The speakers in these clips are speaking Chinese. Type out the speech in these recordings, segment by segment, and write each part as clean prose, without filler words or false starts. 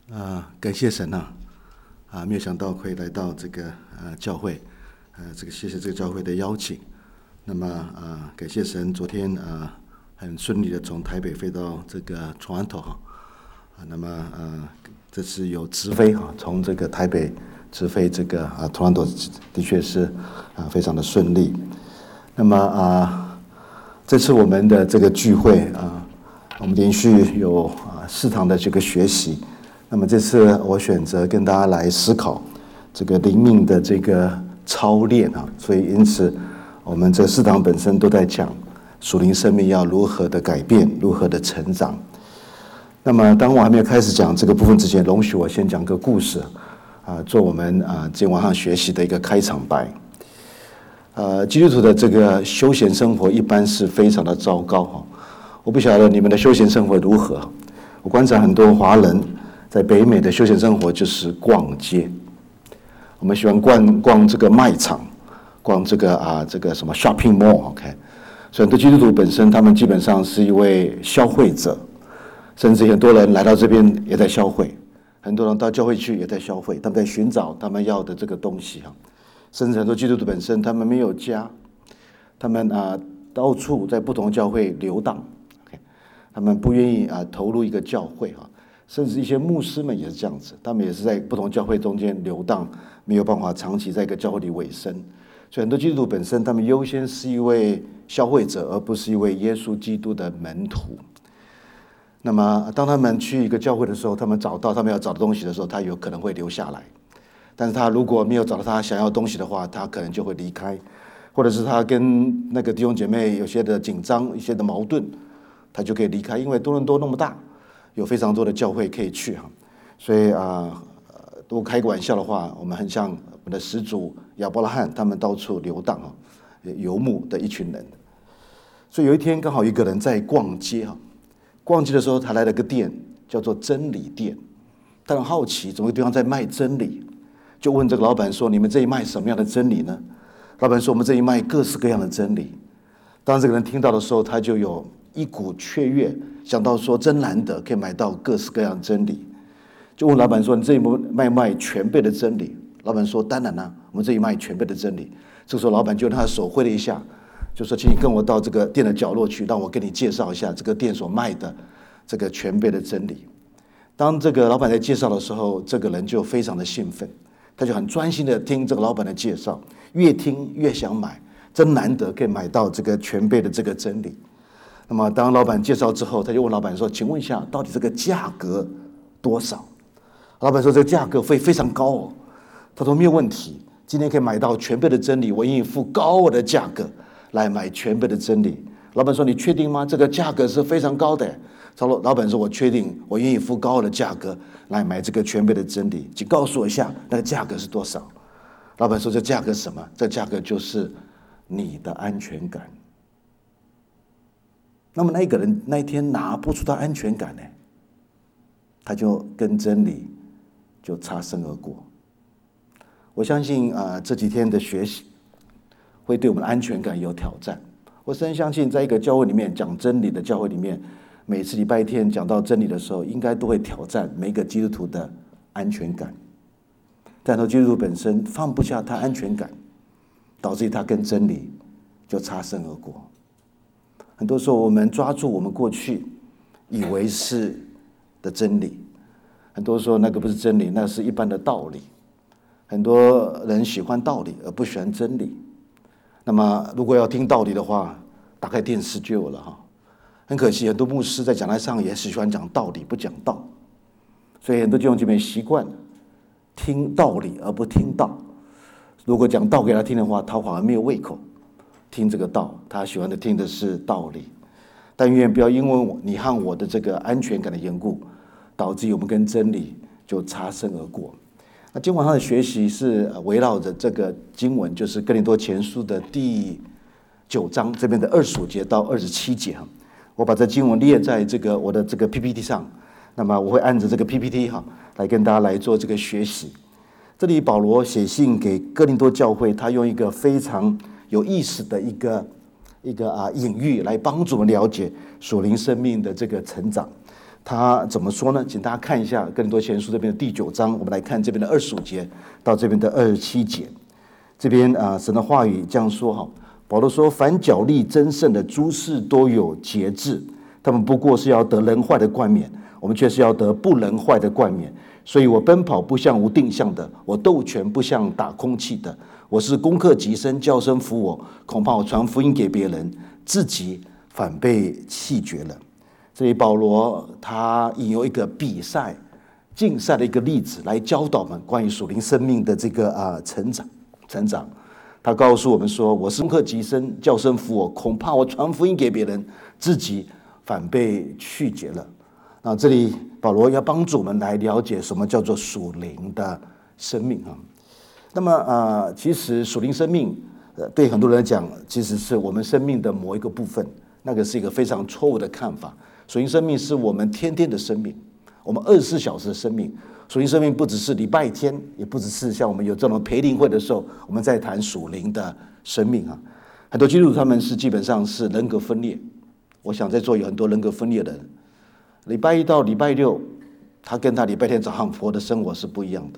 感谢神没有想到会来到这个教会，谢谢这个教会的邀请。那么感谢神，昨天很顺利的从台北飞到这个 Toronto 那么这次有直飞从这个台北直飞这个Toronto 的确是非常的顺利。那么这次我们的这个聚会我们连续有4堂的这个学习。那么这次我选择跟大家来思考这个灵命的这个操练所以因此我们这4堂本身都在讲属灵生命要如何的改变，如何的成长。那么当我还没有开始讲这个部分之前，容许我先讲个故事做我们今天晚上学习的一个开场白。基督徒的这个休闲生活一般是非常的糟糕我不晓得你们的休闲生活如何。我观察很多华人在北美的休闲生活就是逛街，我们喜欢逛这个卖场，逛这个什么 shopping mall，OK。所以很多基督徒本身他们基本上是一位消费者，甚至很多人来到这边也在消费，很多人到教会去也在消费，他们在寻找他们要的这个东西甚至很多基督徒本身他们没有家，他们到处在不同教会流荡，OK， 他们不愿意投入一个教会甚至一些牧师们也是这样子，他们也是在不同教会中间流荡，没有办法长期在一个教会里委身。所以很多基督徒本身他们优先是一位消费者，而不是一位耶稣基督的门徒。那么当他们去一个教会的时候，他们找到他们要找的东西的时候，他有可能会留下来，但是他如果没有找到他想要的东西的话，他可能就会离开，或者是他跟那个弟兄姐妹有些的紧张，一些的矛盾，他就可以离开。因为多伦多那么大，有非常多的教会可以去所以如果开个玩笑的话，我们很像我们的始祖亚伯拉罕，他们到处流荡游牧的一群人。所以有一天刚好一个人在逛街逛街的时候，他来了个店叫做真理店。他很好奇怎么有个地方在卖真理，就问这个老板说，你们这里卖什么样的真理呢？老板说，我们这里卖各式各样的真理。当这个人听到的时候，他就有一股雀跃，想到说真难得可以买到各式各样的真理，就问老板说，你这里卖全备的真理？老板说，当然我们这里卖全备的真理。这个时候老板就让他手挥了一下，就说，请你跟我到这个店的角落去，让我跟你介绍一下这个店所卖的这个全备的真理。当这个老板在介绍的时候，这个人就非常的兴奋，他就很专心的听这个老板的介绍，越听越想买，真难得可以买到这个全备的这个真理。那么当老板介绍之后，他就问老板说，请问一下到底这个价格多少？老板说，这个价格会非常高他说，没有问题，今天可以买到全备的真理，我愿意付高额的价格来买全备的真理。老板说，你确定吗？这个价格是非常高的。老板说，我确定，我愿意付高额的价格来买这个全备的真理，请告诉我一下那个价格是多少。老板说，这价格是什么？这价格就是你的安全感。那么那个人那一天拿不出他安全感他就跟真理就擦身而过。我相信这几天的学习会对我们的安全感有挑战。我深相信在一个教会里面讲真理的教会里面，每次礼拜天讲到真理的时候，应该都会挑战每一个基督徒的安全感。但是基督徒本身放不下他安全感，导致他跟真理就擦身而过。很多时候我们抓住我们过去以为是的真理，很多时候那个不是真理，那是一般的道理。很多人喜欢道理而不喜欢真理。那么如果要听道理的话，打开电视就有了很可惜，很多牧师在讲台上也是喜欢讲道理不讲道，所以很多弟兄姐妹习惯听道理而不听道。如果讲道给他听的话，他反而没有胃口听这个道，他喜欢的听的是道理。但愿不要因为你和我的这个安全感的缘故，导致我们跟真理就擦身而过。那今天晚上的学习是围绕着这个经文，就是哥林多前书的第9章这边的25节到27节。我把这经文列在这个我的这个 PPT 上，那么我会按着这个 PPT 来跟大家来做这个学习。这里保罗写信给哥林多教会，他用一个非常有意思的一个隐喻来帮助我们了解属灵生命的这个成长。 他怎么说呢？请大家看一下《哥林多前书》这边的第9章，我们来看这边的25节到这边的27节。这边神的话语这样说哈，保罗说：“凡角力争胜的诸事都有节制，他们不过是要得能坏的冠冕，我们却是要得不能坏的冠冕。所以我奔跑不像无定向的，我斗拳不像打空气的。我是攻克己身，叫声服我，恐怕我传福音给别人，自己反被弃绝了。”这里保罗他引用一个比赛、竞赛的一个例子来教导我们关于属灵生命的这个成长。他告诉我们说：“我是攻克己身，叫声服我，恐怕我传福音给别人，自己反被拒绝了。”那这里保罗要帮助我们来了解什么叫做属灵的生命啊。那么其实属灵生命对很多人来讲，其实是我们生命的某一个部分，那个是一个非常错误的看法。属灵生命是我们天天的生命，我们24小时的生命。属灵生命不只是礼拜天，也不只是像我们有这种培灵会的时候，我们在谈属灵的生命啊。很多基督徒他们是基本上是人格分裂。我想在座有很多人格分裂的人，礼拜一到礼拜六，他跟他礼拜天早上活的生活是不一样的。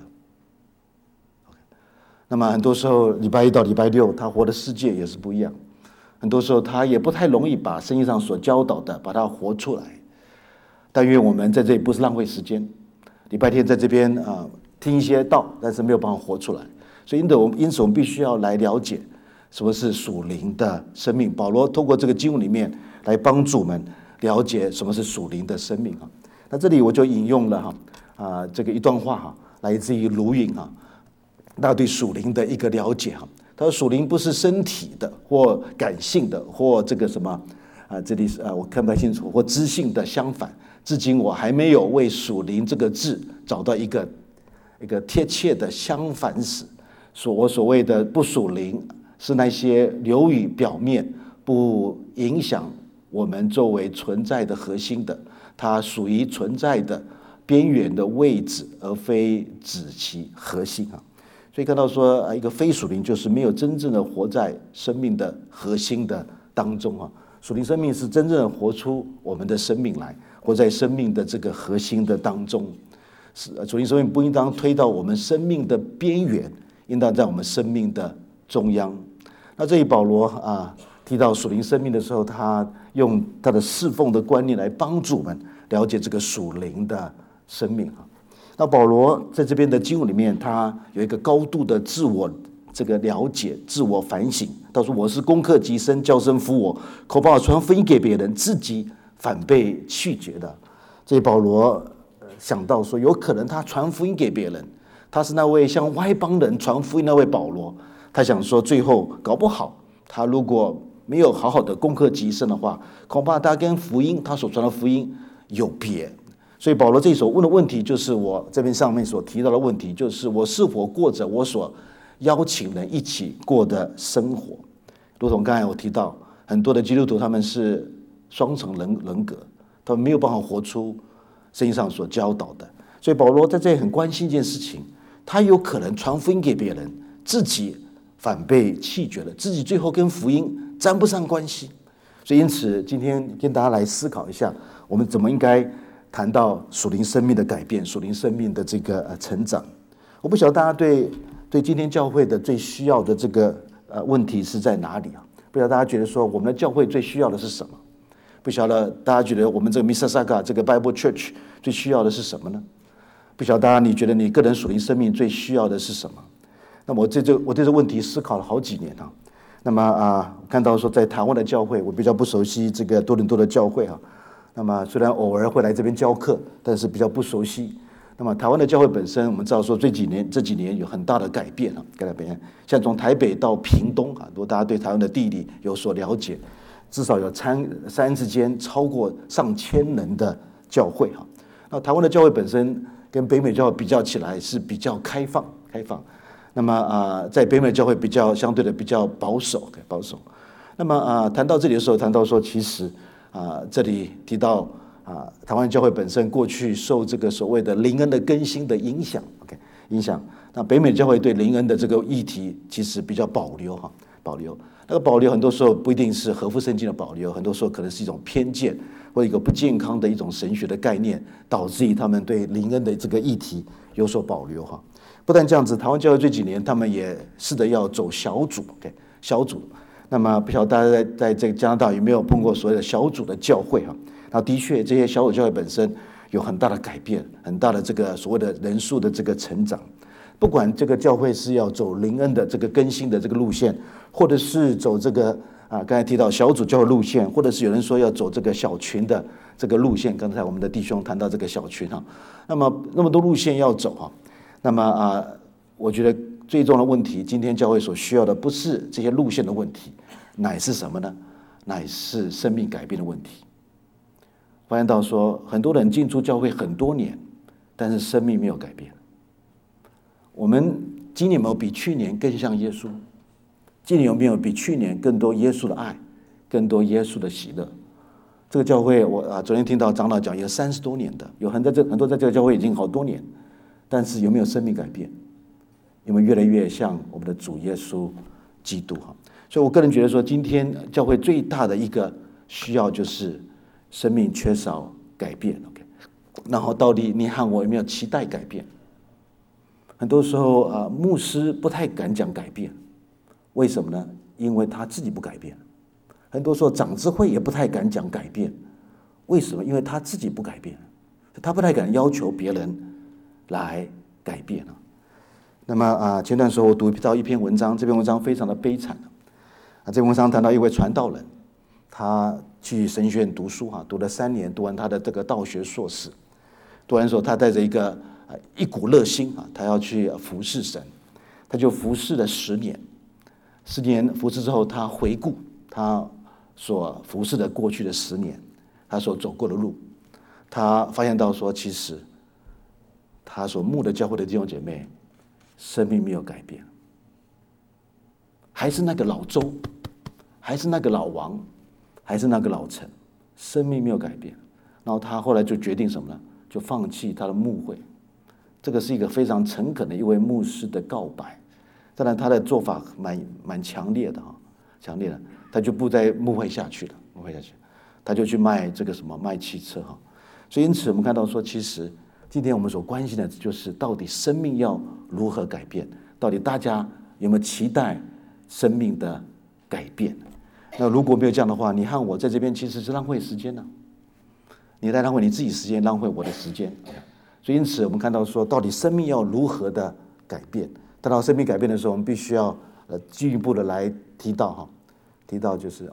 那么很多时候礼拜一到礼拜六，他活的世界也是不一样。很多时候他也不太容易把圣经上所教导的把它活出来。但愿我们在这里不是浪费时间，礼拜天在这边听一些道，但是没有办法活出来。所以因此我们必须要来了解什么是属灵的生命。保罗透过这个经文里面来帮助我们了解什么是属灵的生命啊。那这里我就引用了这个一段话来自于卢云他对属灵的一个了解他说：“属灵不是身体的或感性的或这个什么这里我看不太清楚或知性的，相反，至今我还没有为属灵这个字找到一个贴切的相反词。我所谓的不属灵，是那些流于表面，不影响我们周围存在的核心的，它属于存在的边缘的位置，而非指其核心所以看到说一个非属灵就是没有真正的活在生命的核心的当中属灵生命是真正的活出我们的生命来，活在生命的这个核心的当中。属灵生命不应当推到我们生命的边缘，应当在我们生命的中央。那这里保罗提到属灵生命的时候，他用他的侍奉的观念来帮助我们了解这个属灵的生命那保罗在这边的经文里面，他有一个高度的自我这个了解、自我反省。他说：“我是攻克己身，叫声服我，恐怕我传福音给别人，自己反被拒绝的。”这里保罗想到说，有可能他传福音给别人，他是那位向外邦人传福音那位保罗。他想说，最后搞不好他如果没有好好的攻克己身的话，恐怕他跟福音他所传的福音有别。所以保罗这所问的问题，就是我这边上面所提到的问题，就是我是否过着我所邀请人一起过的生活。如同刚才我提到，很多的基督徒他们是双重人格，他们没有办法活出圣经上所教导的。所以保罗在这里很关心一件事情，他有可能传福音给别人，自己反被弃绝了，自己最后跟福音沾不上关系。所以因此今天跟大家来思考一下，我们怎么应该谈到属灵生命的改变，属灵生命的这个成长。我不晓得大家对今天教会的最需要的这个问题是在哪里不晓得大家觉得说我们的教会最需要的是什么？不晓得大家觉得我们这个 Mississauga 这个 Bible Church 最需要的是什么呢？不晓得大家你觉得你个人属灵生命最需要的是什么？那么我对这个问题思考了好几年那么看到说在台湾的教会，我比较不熟悉这个多伦多的教会那么虽然偶尔会来这边教课，但是比较不熟悉。那么台湾的教会本身，我们知道说这几年有很大的改变像从台北到屏东如果大家对台湾的地理有所了解，至少有三之间超过上千人的教会那台湾的教会本身跟北美教会比较起来是比较开放。那么在北美教会相对的比较保守。那么谈到这里的时候，谈到说其实这里提到台湾教会本身过去受这个所谓的灵恩的更新的影响。那北美教会对灵恩的这个议题其实比较保留。 那个保留很多时候不一定是合乎圣经的保留，很多时候可能是一种偏见或一个不健康的一种神学的概念，导致于他们对灵恩的这个议题有所保留哈。不但这样子，台湾教会这几年他们也试着要走小组 ，OK， 小组。那么不晓得大家在这个加拿大有没有碰过所谓的小组的教会哈？那的确，这些小组教会本身有很大的改变，很大的这个所谓的人数的这个成长。不管这个教会是要走灵恩的这个更新的这个路线，或者是走这个刚才提到小组教会路线，或者是有人说要走这个小群的这个路线。刚才我们的弟兄谈到这个小群哈，那么多路线要走哈，那么我觉得最重要的问题，今天教会所需要的不是这些路线的问题，乃是什么呢？乃是生命改变的问题。发现到说，很多人进出教会很多年，但是生命没有改变。我们今年有没有比去年更像耶稣？今年有没有比去年更多耶稣的爱，更多耶稣的喜乐？这个教会，我昨天听到长老讲，有30多年的，有很多在这个教会已经好多年，但是有没有生命改变？有没有越来越像我们的主耶稣基督？哈，所以我个人觉得说，今天教会最大的一个需要就是生命缺少改变。OK， 然后到底你和我有没有期待改变？很多时候牧师不太敢讲改变，为什么呢？因为他自己不改变。很多时候长执会也不太敢讲改变，为什么？因为他自己不改变，他不太敢要求别人来改变。那么前段时候我读到一篇文章，这篇文章非常的悲惨。这篇文章谈到一位传道人，他去神学院读书读了3年，读完他的这个道学硕士，读完之后他带着一股热心他要去服侍神，他就服侍了10年。10年服侍之后，他回顾他所服侍的过去的10年，他所走过的路，他发现到说，其实他所牧的教会的弟兄姐妹，生命没有改变，还是那个老周，还是那个老王，还是那个老陈，生命没有改变。然后他后来就决定什么呢？就放弃他的牧会。这个是一个非常诚恳的一位牧师的告白。当然他的做法蛮强烈的强烈的，他就不再牧会下去了，他就去卖卖汽车所以因此我们看到说，其实今天我们所关心的就是到底生命要如何改变，到底大家有没有期待生命的改变？那如果没有这样的话，你和我在这边其实是浪费时间的，你在浪费你自己时间，浪费我的时间。所以因此我们看到说，到底生命要如何的改变？谈到生命改变的时候，我们必须要进一步的来提到就是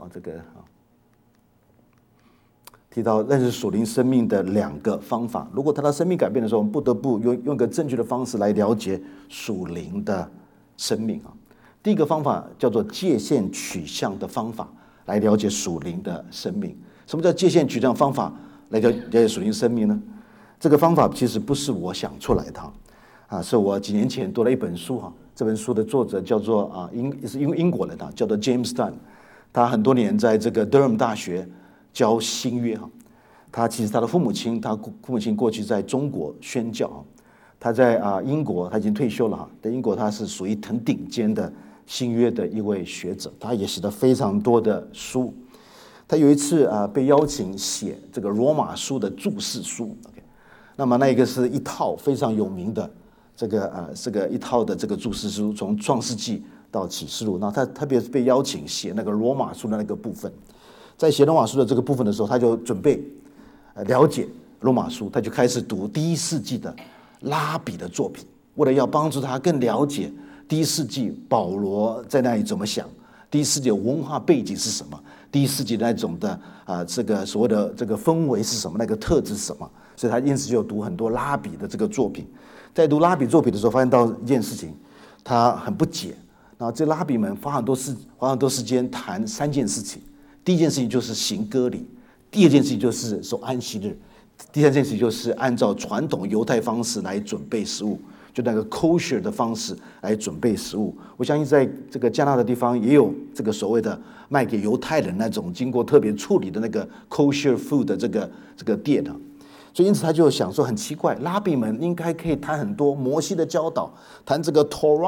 提到认识属灵生命的2个方法。如果谈到生命改变的时候，我们不得不用一个正确的方式来了解属灵的生命第一个方法叫做界限取向的方法，来了解属灵的生命。什么叫界限取向方法来了解属灵生命呢？这个方法其实不是我想出来的是我几年前读了一本书这本书的作者叫做是英国人叫做 James Dunn， 他很多年在这个 Durham 大学教新约他其实他的父母亲过去在中国宣教他在英国他已经退休了在英国他是属于很顶尖的新约的一位学者，他也写了非常多的书。他有一次被邀请写这个罗马书的注释书那么那一个是一套非常有名的这个一套的这个注释书，从创世纪到启示录。那他特别是被邀请写那个罗马书的那个部分，在写罗马书的这个部分的时候，他就准备了解罗马书，他就开始读第1世纪的拉比的作品，为了要帮助他更了解第1世纪保罗在那里怎么想，第1世纪的文化背景是什么，第1世纪的那种的这个所谓的这个氛围是什么，那个特质是什么。所以他因此就读很多拉比的这个作品。在读拉比作品的时候，发现到一件事情，他很不解。然后这拉比们花很多时间谈3件事情。第一件事情就是行割礼，第二件事情就是守安息日，第三件事情就是按照传统犹太方式来准备食物，就那个 kosher 的方式来准备食物。我相信在这个加拿大的地方也有这个所谓的卖给犹太人那种经过特别处理的那个 kosher food 的这个店所以因此他就想说很奇怪，拉比们应该可以谈很多摩西的教导，谈这个 Torah，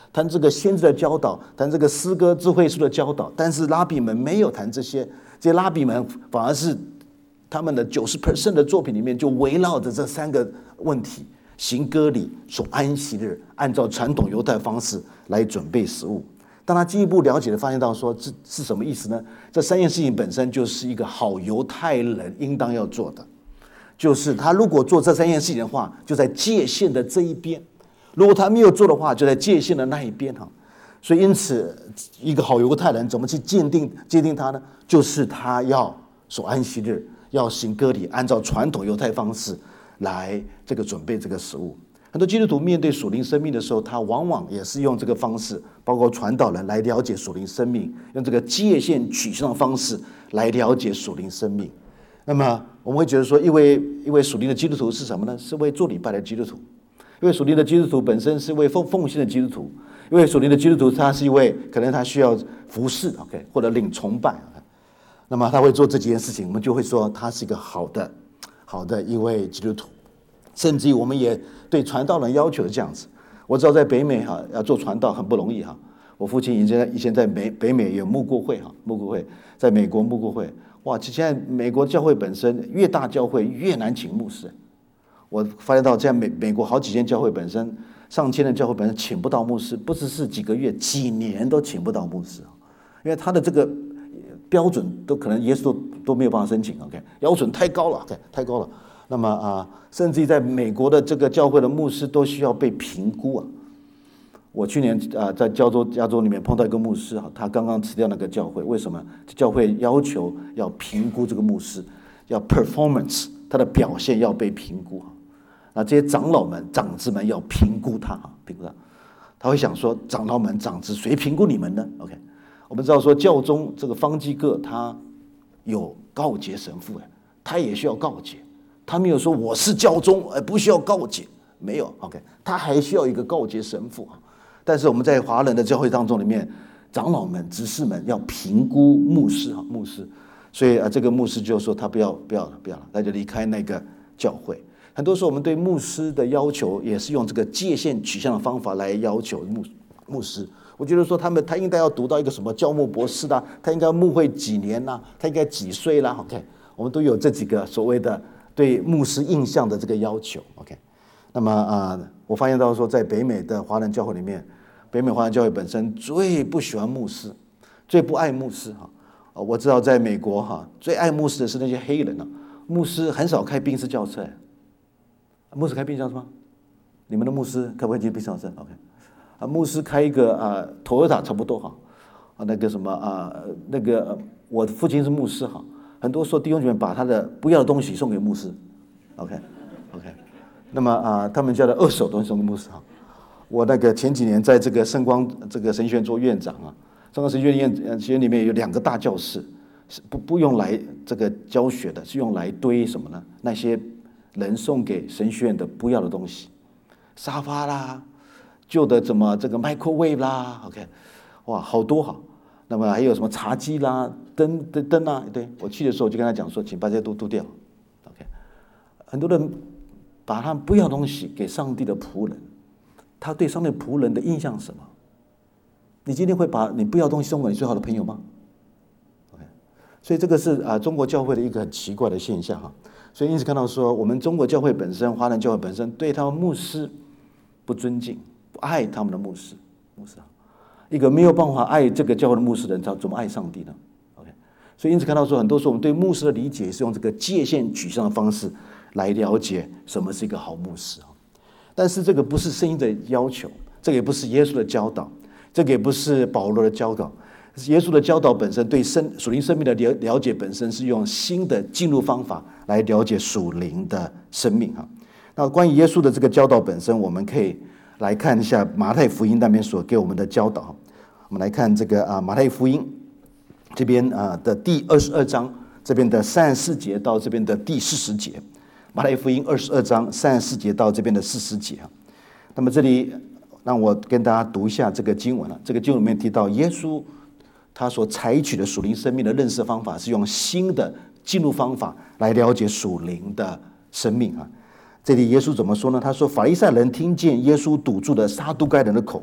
谈这个先知的教导，谈这个诗歌智慧书的教导，但是拉比们没有谈这些，这些拉比们反而是他们的90% 的作品里面就围绕着这3个问题：行割礼、守安息日，按照传统犹太方式来准备食物。当他进一步了解的发现到说这是什么意思呢？这3件事情本身就是一个好犹太人应当要做的，就是他如果做这3件事情的话，就在界限的这一边；如果他没有做的话，就在界限的那一边哈。所以因此，一个好犹太人怎么去界定他呢？就是他要守安息日，要行割礼，按照传统犹太方式来这个准备这个食物。很多基督徒面对属灵生命的时候，他往往也是用这个方式，包括传道人来了解属灵生命，用这个界限取向的方式来了解属灵生命。那么我们会觉得说，一位属灵的基督徒是什么呢？是为做礼拜的基督徒。因为属灵的基督徒本身是一位奉献的基督徒。因为属灵的基督徒他是一位可能他需要服侍 ，OK， 或者领崇拜，那么他会做这几件事情，我们就会说他是一个好的一位基督徒。甚至于我们也对传道人要求是这样子。我知道在北美要做传道很不容易哈。我父亲以前在北美有牧过会在美国牧过会，哇，现在美国教会本身越大教会越难请牧师。我发现到在美国好几间教会本身上千的教会本身请不到牧师，不只是几个月，几年都请不到牧师，因为他的这个标准都可能耶稣都没有办法申请 ，OK， 标准太高了 ，OK， 太高了。那么甚至于在美国的这个教会的牧师都需要被评估啊。我去年在加州里面碰到一个牧师他刚刚辞掉那个教会，为什么？教会要求要评估这个牧师，要 performance， 他的表现要被评估那这些长老们、长子们要评估他，他会想说：长老们、长子，谁评估你们呢 ？OK， 我们知道说教宗这个方济各他有告解神父他也需要告解。他没有说我是教宗，不需要告解，没有 ，OK， 他还需要一个告解神父但是我们在华人的教会当中里面，长老们、执事们要评估牧师，所以这个牧师就说他不要了，他就离开那个教会。很多时候我们对牧师的要求也是用这个界限取向的方法来要求牧师。我觉得说他应该要读到一个什么教牧博士啦，他应该牧会几年啦，他应该几岁啦 ，OK， 我们都有这几个所谓的对牧师印象的这个要求 ，OK。那么我发现到说，在北美的华人教会里面，北美华人教会本身最不喜欢牧师，最不爱牧师我知道在美国最爱牧师的是那些黑人牧师很少开宾士轿车。牧师开宾士轿车吗？你们的牧师可不可以进宾士轿车 ？OK。牧师开一个Toyota差不多那个什么那个我父亲是牧师很多时候弟兄姐妹把他的不要的东西送给牧师 ，OK， 那么他们家的二手东西送给牧师我那个前几年在这个圣光这个神学院做院长圣光神学院里面有2个大教室，是不用来这个教学的，是用来堆什么呢？那些人送给神学院的不要的东西，沙发啦，旧的怎么这个 microwave 啦 ，OK， 哇，好多那么还有什么茶几啦、灯对，我去的时候就跟他讲说，请把这些都丢掉 ，OK。很多人把他们不要的东西给上帝的仆人，他对上帝仆人的印象是什么？你今天会把你不要的东西送给你最好的朋友吗 ？OK， 所以这个是中国教会的一个很奇怪的现象所以因此看到说，我们中国教会本身、华人教会本身对他们牧师不尊敬、不爱他们的牧师一个没有办法爱这个教会的牧师的人，他怎么爱上帝呢 ？OK， 所以因此看到说，很多时候我们对牧师的理解是用这个界限取向的方式来了解什么是一个好牧师但是这个不是圣经的要求，这个也不是耶稣的教导，这个也不是保罗的教导。耶稣的教导本身对属灵生命的了解本身是用新的进入方法来了解属灵的生命那关于耶稣的这个教导本身，我们可以来看一下马太福音那边所给我们的教导。我们来看这个马太福音这边的第22章这边的34节到这边的第40节。马太福音22章34节到这边的40节那么这里让我跟大家读一下这个经文这个经文里面提到耶稣他所采取的属灵生命的认识方法是用新的进入方法来了解属灵的生命这里耶稣怎么说呢？他说法利赛人听见耶稣堵住了撒都该人的口，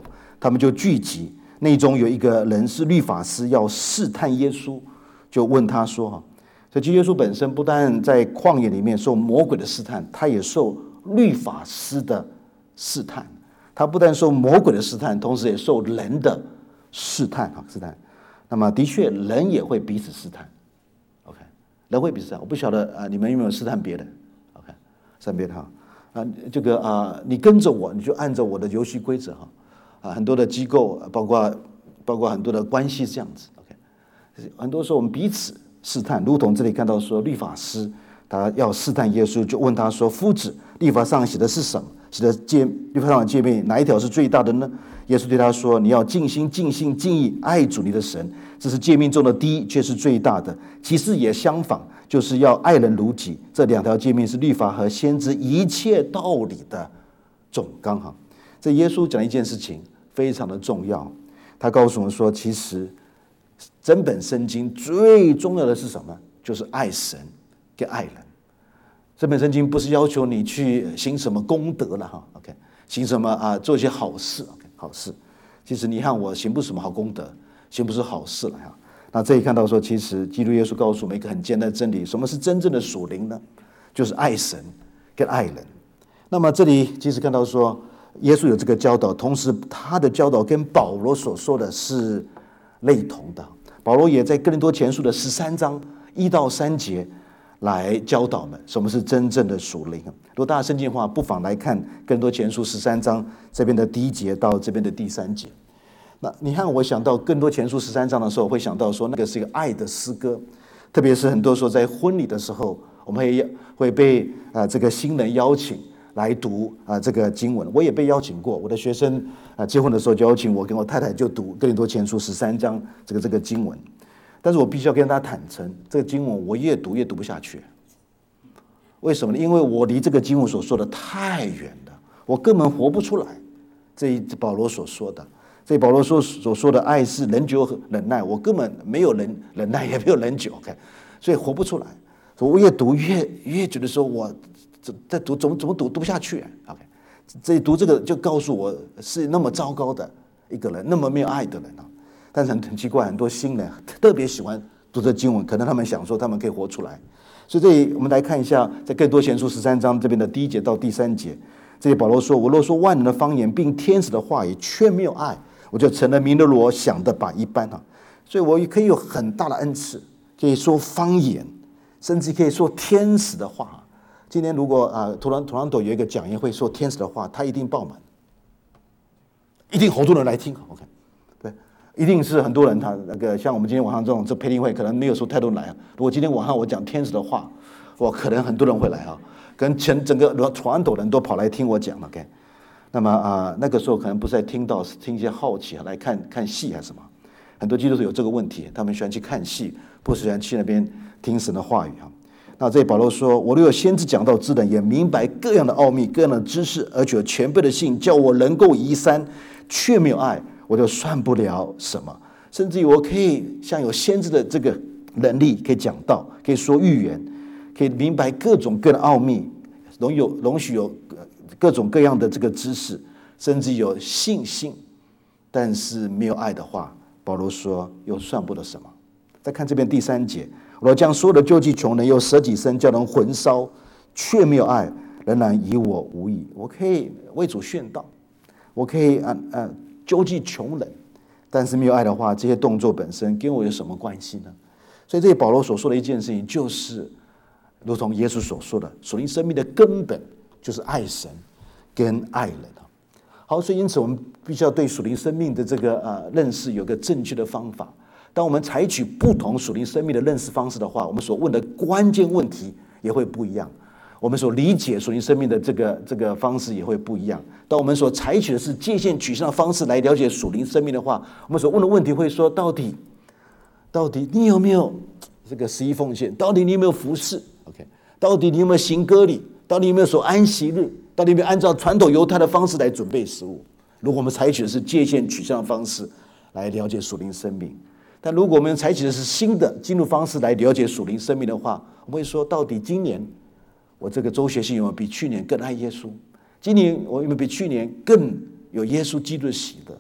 他们就聚集，内中有一个人是律法师，要试探耶稣，就问他说：“所以基督耶稣本身不但在旷野里面受魔鬼的试探，他也受律法师的试探。他不但受魔鬼的试探，同时也受人的试探。那么的确，人也会彼此试探。OK， 人会彼此试探。我不晓得你们有没有试探别人 ？OK， 试探别人你跟着我，你就按照我的游戏规则很多的机构，包括很多的关系是这样子。OK， 很多时候我们彼此试探，如同这里看到说，律法师他要试探耶稣，就问他说：“夫子，律法上写的是什么？写的律法上的诫命哪一条是最大的呢？”耶稣对他说：“你要尽心、尽性、尽意爱主你的神，这是诫命中的第一，却是最大的。其次也相仿，就是要爱人如己。这两条诫命是律法和先知一切道理的总纲。”这耶稣讲一件事情非常的重要，他告诉我们说，其实整本圣经最重要的是什么？就是爱神跟爱人。这本圣经不是要求你去行什么功德了，OK， 行什么做一些好事 ，OK， 好事。其实你看我行不是什么好功德，行不是好事了哈。那这里看到说，其实基督耶稣告诉我们一个很简单的真理：什么是真正的属灵呢？就是爱神跟爱人。那么这里其实看到说，耶稣有这个教导，同时他的教导跟保罗所说的是类同的。保罗也在哥林多前书的13章1到3节来教导们什么是真正的属灵。如果大家圣经的话，不妨来看哥林多前书13章这边的第1节到这边的第3节。那你看，我想到哥林多前书13章的时候，会想到说那个是一个爱的诗歌，特别是很多时候在婚礼的时候，我们会被这个新人邀请来读这个经文。我也被邀请过，我的学生结婚的时候就邀请我跟我太太就读哥林多前书13章这个经文。但是我必须要跟大家坦诚，这个经文我越读越读不下去。为什么呢？因为我离这个经文所说的太远了，我根本活不出来。这保罗所说的，这保罗所说的爱是忍久忍耐，我根本没有忍耐，也没有忍久 ，OK， 所以活不出来。所以我越读越觉得说，我在读怎么读不下去 ，OK， 这读这个就告诉我是那么糟糕的一个人，那么没有爱的人啊。但是很奇怪，很多新人特别喜欢读这经文，可能他们想说他们可以活出来。所以这里我们来看一下，在更多前书13章这边的第1节到第3节，这里保罗说：“我若说万人的方言，并天使的话语，却没有爱，我就成了弥勒罗想的把一般。”所以我也可以有很大的恩赐，可以说方言，甚至可以说天使的话。今天如果图兰朵有一个讲员会说天使的话，他一定爆满，一定好多人来听。OK。一定是很多人，他像我们今天晚上这培灵会，可能没有说太多人来。如果今天晚上我讲天使的话，可能很多人会来跟整个传统人都跑来听我讲 OK。那么那个时候可能不是在听一些好奇来看戏还是什么。很多基督徒有这个问题，他们喜欢去看戏，不喜欢去那边听神的话语那这里保罗说：“我若有先知讲道之人，也明白各样的奥秘、各样的知识，而且有全备的信，叫我能够移山，却没有爱，我就算不了什么。甚至于我可以像有先知的这个能力，可以讲道，可以说预言，可以明白各种各样的奥秘，容许有各种各样的这个知识，甚至有信心，但是没有爱的话，保罗说又算不得什么。”再看这边第3节，我将所有的救济穷人，又舍己身叫人魂烧，却没有爱，仍然以我无益。我可以为主宣道，我可以救济穷人，但是没有爱的话，这些动作本身跟我有什么关系呢？所以这里保罗所说的一件事情，就是如同耶稣所说的，属灵生命的根本就是爱神跟爱人。好，所以因此我们必须要对属灵生命的这个认识有个正确的方法。当我们采取不同属灵生命的认识方式的话，我们所问的关键问题也会不一样，我们所理解属灵生命的这个方式也会不一样。当我们所采取的是界限取向的方式来了解属灵生命的话，我们所问的问题会说：到底你有没有这个十一奉献？到底你有没有服侍 ？OK？ 到底你有没有行割礼？到底有没有守安息日？到底有没有按照传统犹太的方式来准备食物？如果我们采取的是界限取向的方式来了解属灵生命，但如果我们采取的是新的进入方式来了解属灵生命的话，我们会说：到底今年我这个周学信有没有比去年更爱耶稣？今年我有没有比去年更有耶稣基督的喜乐？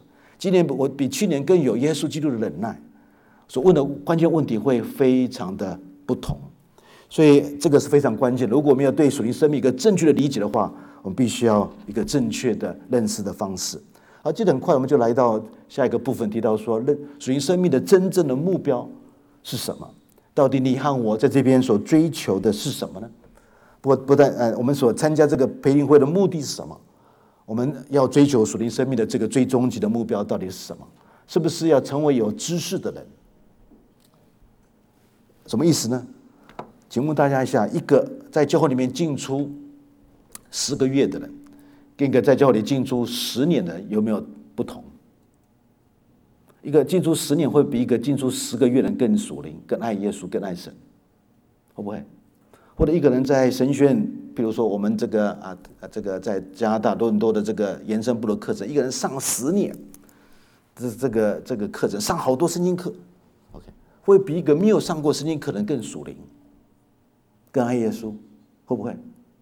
今年我比去年更有耶稣基督的忍耐，所问的关键问题会非常的不同。所以这个是非常关键的。如果我们要对属灵生命一个正确的理解的话，我们必须要一个正确的认识的方式。好，接着很快我们就来到下一个部分，提到说属灵生命的真正的目标是什么？到底你和我在这边所追求的是什么呢？不但我们所参加这个培灵会的目的是什么？我们要追求属灵生命的这个最终极的目标到底是什么？是不是要成为有知识的人？什么意思呢？请问大家一下，一个在教会里面进出10个月的人，跟一个在教会里进出10年的人有没有不同？一个进出10年会比一个进出10个月的人更属灵、更爱耶稣、更爱神，会不会？或者一个人在神学院，比如说我们这个在加拿大多伦多的这个延伸部的课程，一个人上10年，这个课程上好多圣经课 ，OK， 会比一个没有上过圣经课的人更属灵、更爱耶稣，会不会？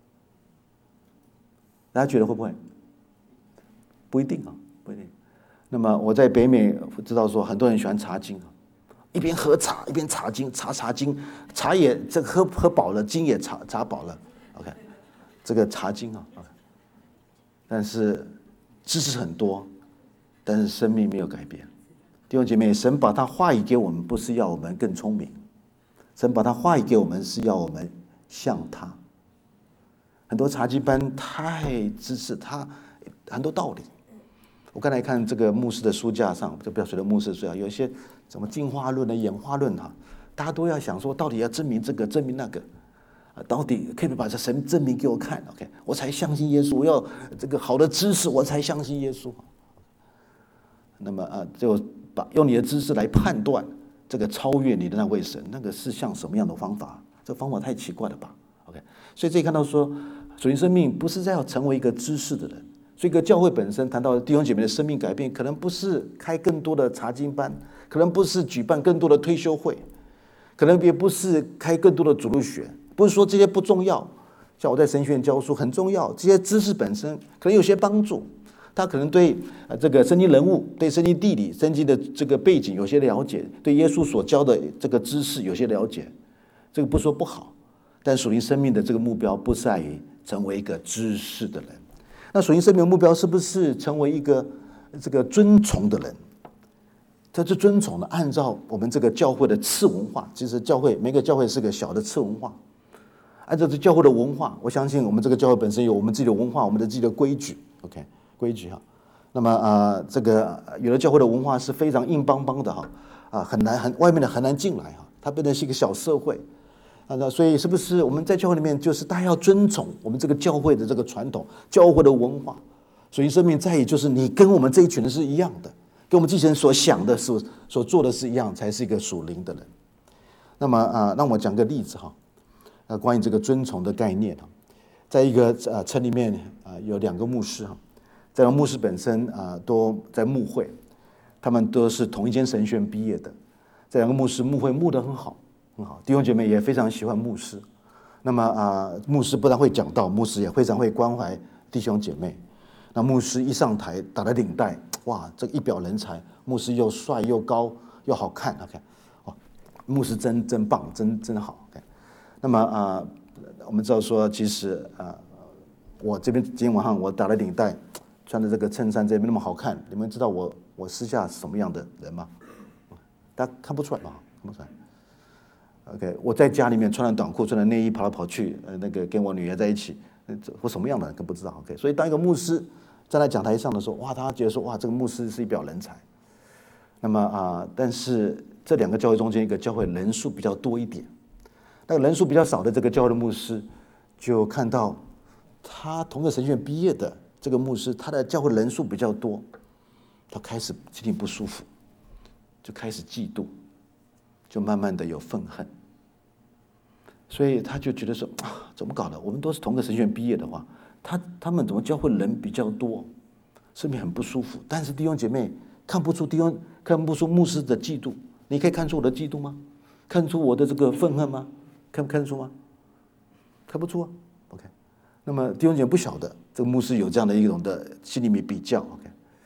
大家觉得会不会？不一定啊，不一定。那么我在北美知道说，很多人喜欢查经啊，一边喝茶一边查经，查经，茶也这喝饱了，经也查饱了 ，OK， 这个查经啊 ，OK， 但是知识很多，但是生命没有改变。弟兄姐妹，神把他话语给我们，不是要我们更聪明，神把他话语给我们，是要我们像他。很多查经班太知识，他很多道理。我刚才看这个牧师的书架上，就不要随着牧师说啊，有一些什么进化论的、演化论哈，大家都要想说，到底要证明这个，证明那个，到底可以不可以把这神证明给我看 ？OK， 我才相信耶稣。我要这个好的知识，我才相信耶稣。那么就用你的知识来判断这个超越你的那位神，那个是像什么样的方法？这方法太奇怪了吧 ？OK， 所以这里看到说，属灵生命不是在要成为一个知识的人。所以，一个教会本身谈到弟兄姐妹的生命改变，可能不是开更多的查经班，可能不是举办更多的退休会，可能也不是开更多的主日学。不是说这些不重要，像我在神学院教书很重要，这些知识本身可能有些帮助，他可能对这个圣经人物、对圣经地理、圣经的这个背景有些了解，对耶稣所教的这个知识有些了解，这个不说不好，但属灵生命的这个目标不在于成为一个知识的人。那属灵生命的目标是不是成为一个这个尊崇的人？他是尊崇的，按照我们这个教会的次文化，其实每个教会是个小的次文化。按照这教会的文化，我相信我们这个教会本身有我们自己的文化，我们的自己的规矩 ，OK， 规矩哈。那么这个有的教会的文化是非常硬邦邦的哈，外面的很难进来哈，它变成是一个小社会。所以是不是我们在教会里面，就是大家要尊崇我们这个教会的这个传统、教会的文化？属灵生命在于就是你跟我们这一群人是一样的，跟我们这些人所想的、所做的是一样，才是一个属灵的人。那么让我讲个例子哈，关于这个尊崇的概念哈，在一个城里面有2个牧师哈，这2个牧师本身都在牧会，他们都是同一间神学院毕业的，这2个牧师牧会牧得很好。很好，弟兄姐妹也非常喜欢牧师。那么牧师不但会讲道，牧师也非常会关怀弟兄姐妹。那牧师一上台打了领带，哇，这个一表人才，牧师又帅又高又好看 ，OK， 哦，牧师真棒，真好 ，OK。那么我们知道说，其实我这边今天晚上我打了领带，穿的这个衬衫这边那么好看，你们知道我私下是什么样的人吗？大家看不出来吧？看不出来。OK， 我在家里面穿了短裤，穿了内衣，跑来跑去，那个跟我女儿在一起，我什么样的人更不知道。OK， 所以当一个牧师站在讲台上的时候，哇，大家觉得说，哇，这个牧师是一表人才。那么但是这2个教会中间，一个教会人数比较多一点，那个人数比较少的这个教会的牧师，就看到他同个神学院毕业的这个牧师，他的教会人数比较多，他开始心里不舒服，就开始嫉妒。就慢慢的有愤恨，所以他就觉得说怎么搞的？我们都是同个神学院毕业的话，他们怎么教会人比较多，身体很不舒服。但是弟兄姐妹看不出牧师的嫉妒，你可以看出我的嫉妒吗？看出我的这个愤恨吗？看得出吗？看不出啊。OK， 那么弟兄姐妹不晓得这个牧师有这样的一种的心里面比较 OK，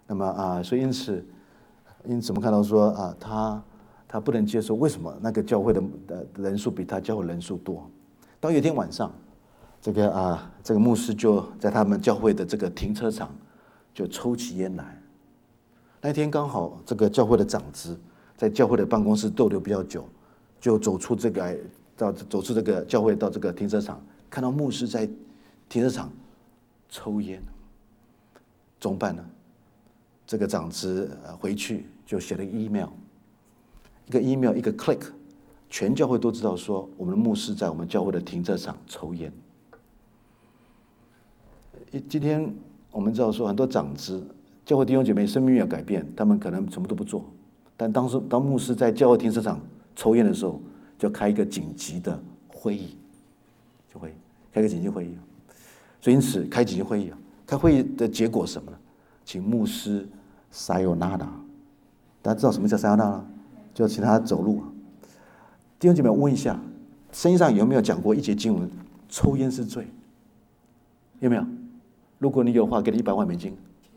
那么所以因此我们看到说他不能接受，为什么那个教会的人数比他教会人数多？当有一天晚上，这个牧师就在他们教会的这个停车场就抽起烟来。那天刚好这个教会的长子在教会的办公室逗留比较久，就走出这个教会到这个停车场，看到牧师在停车场抽烟，怎么办呢？这个长子回去就写了一个 email，一个 click， 全教会都知道说我们的牧师在我们教会的停车场抽烟。今天我们知道说很多长子教会弟兄姐妹生命要改变，他们可能什么都不做，但当牧师在教会停车场抽烟的时候，就开一个紧急的会议，就会开个紧急会议。所以因此开紧急会议开会议的结果是什么呢？请牧师 sayonara， 大家知道什么叫 sayonara？ 就请他走路。弟兄姐妹，问一下，圣经上有没有讲过一节经文，抽烟是罪？有没有？如果你有的话，给你100万美金。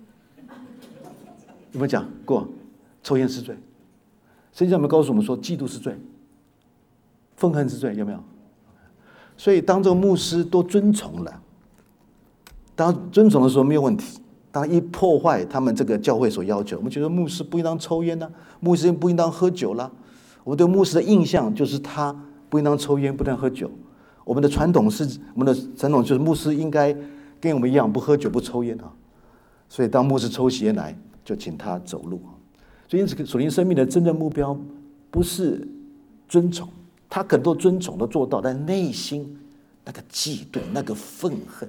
有没有讲过抽烟是罪？圣经上有没有告诉我们说嫉妒是罪，愤恨是罪？有没有？所以当这个牧师都遵从了，当遵从的时候没有问题。当一破坏他们这个教会所要求，我们觉得牧师不应当抽烟牧师不应当喝酒啦。我们对牧师的印象就是他不应当抽烟，不应当喝酒。我们的传统就是牧师应该跟我们一样不喝酒不抽烟所以当牧师抽起烟来，就请他走路。所以因此属灵生命的真正目标不是尊崇，他很多尊崇都做到，但内心那个嫉妒那个愤恨。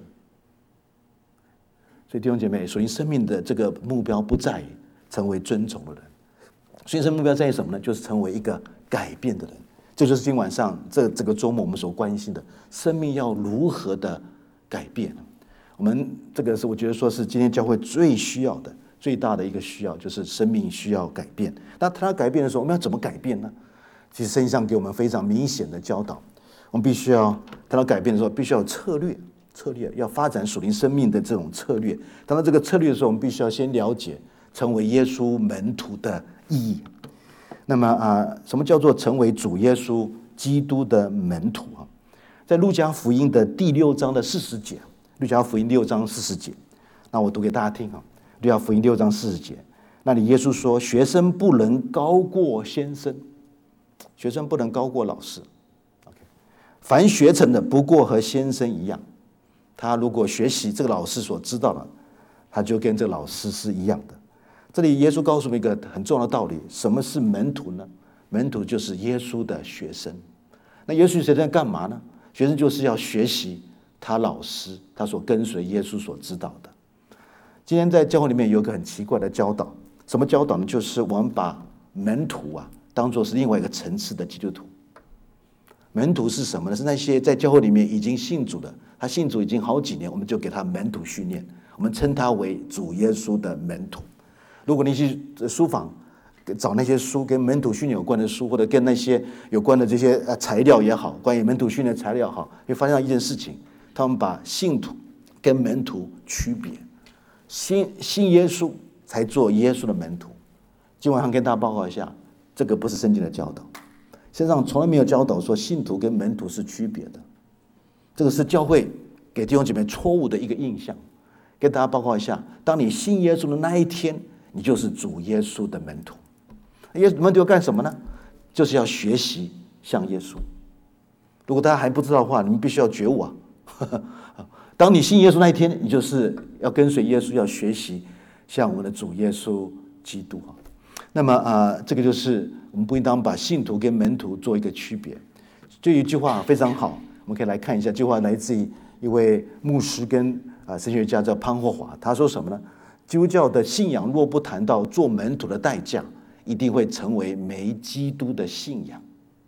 所以弟兄姐妹，属灵生命的这个目标不在于成为尊崇的人，属灵生命目标在于什么呢？就是成为一个改变的人。这就是今晚上这个周末我们所关心的，生命要如何的改变。我们这个是我觉得说是今天教会最需要的、最大的一个需要，就是生命需要改变。那他改变的时候，我们要怎么改变呢？其实圣经上给我们非常明显的教导，我们必须要谈到改变的时候，必须要有策略要发展属灵生命的这种策略。谈到这个策略的时候，我们必须要先了解成为耶稣门徒的意义。那么什么叫做成为主耶稣基督的门徒在路加福音的第6章的40节，路加福音6章40节，那我读给大家听路加福音6章40节，那里耶稣说：“学生不能高过先生，学生不能高过老师。凡学成的，不过和先生一样。他如果学习这个老师所知道的，他就跟这个老师是一样的。”这里耶稣告诉我们一个很重要的道理：什么是门徒呢？门徒就是耶稣的学生。那耶稣学生在干嘛呢？学生就是要学习他老师他所跟随耶稣所知道的。今天在教会里面有一个很奇怪的教导，什么教导呢？就是我们把门徒当作是另外一个层次的基督徒。门徒是什么呢？是那些在教会里面已经信主的，他信主已经好几年，我们就给他门徒训练，我们称他为主耶稣的门徒。如果你去书房找那些书跟门徒训练有关的书，或者跟那些有关的这些材料也好，关于门徒训练的材料也好，会发现一件事情：他们把信徒跟门徒区别，信耶稣才做耶稣的门徒。今晚上跟大家报告一下，这个不是圣经的教导，圣经上从来没有教导说信徒跟门徒是区别的，这个是教会给弟兄姐妹错误的一个印象。跟大家报告一下，当你信耶稣的那一天，你就是主耶稣的门徒。门徒要干什么呢？就是要学习像耶稣。如果大家还不知道的话，你们必须要觉悟当你信耶稣那一天，你就是要跟随耶稣，要学习像我们的主耶稣基督那么这个就是我们不应当把信徒跟门徒做一个区别。就有一句话非常好，我们可以来看一下。这句话来自于一位牧师跟神学家叫潘霍华，他说什么呢？基督教的信仰若不谈到做门徒的代价，一定会成为没基督的信仰。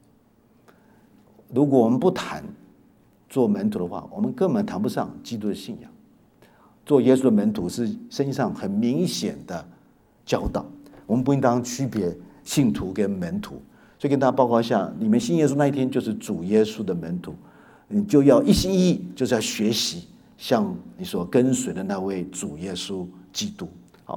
如果我们不谈做门徒的话，我们根本谈不上基督的信仰。做耶稣的门徒是圣经上很明显的教导，我们不应当区别信徒跟门徒。所以跟大家报告一下，你们信耶稣那一天就是主耶稣的门徒，你就要一心一意，就是要学习像你所跟随的那位主耶稣基督。好，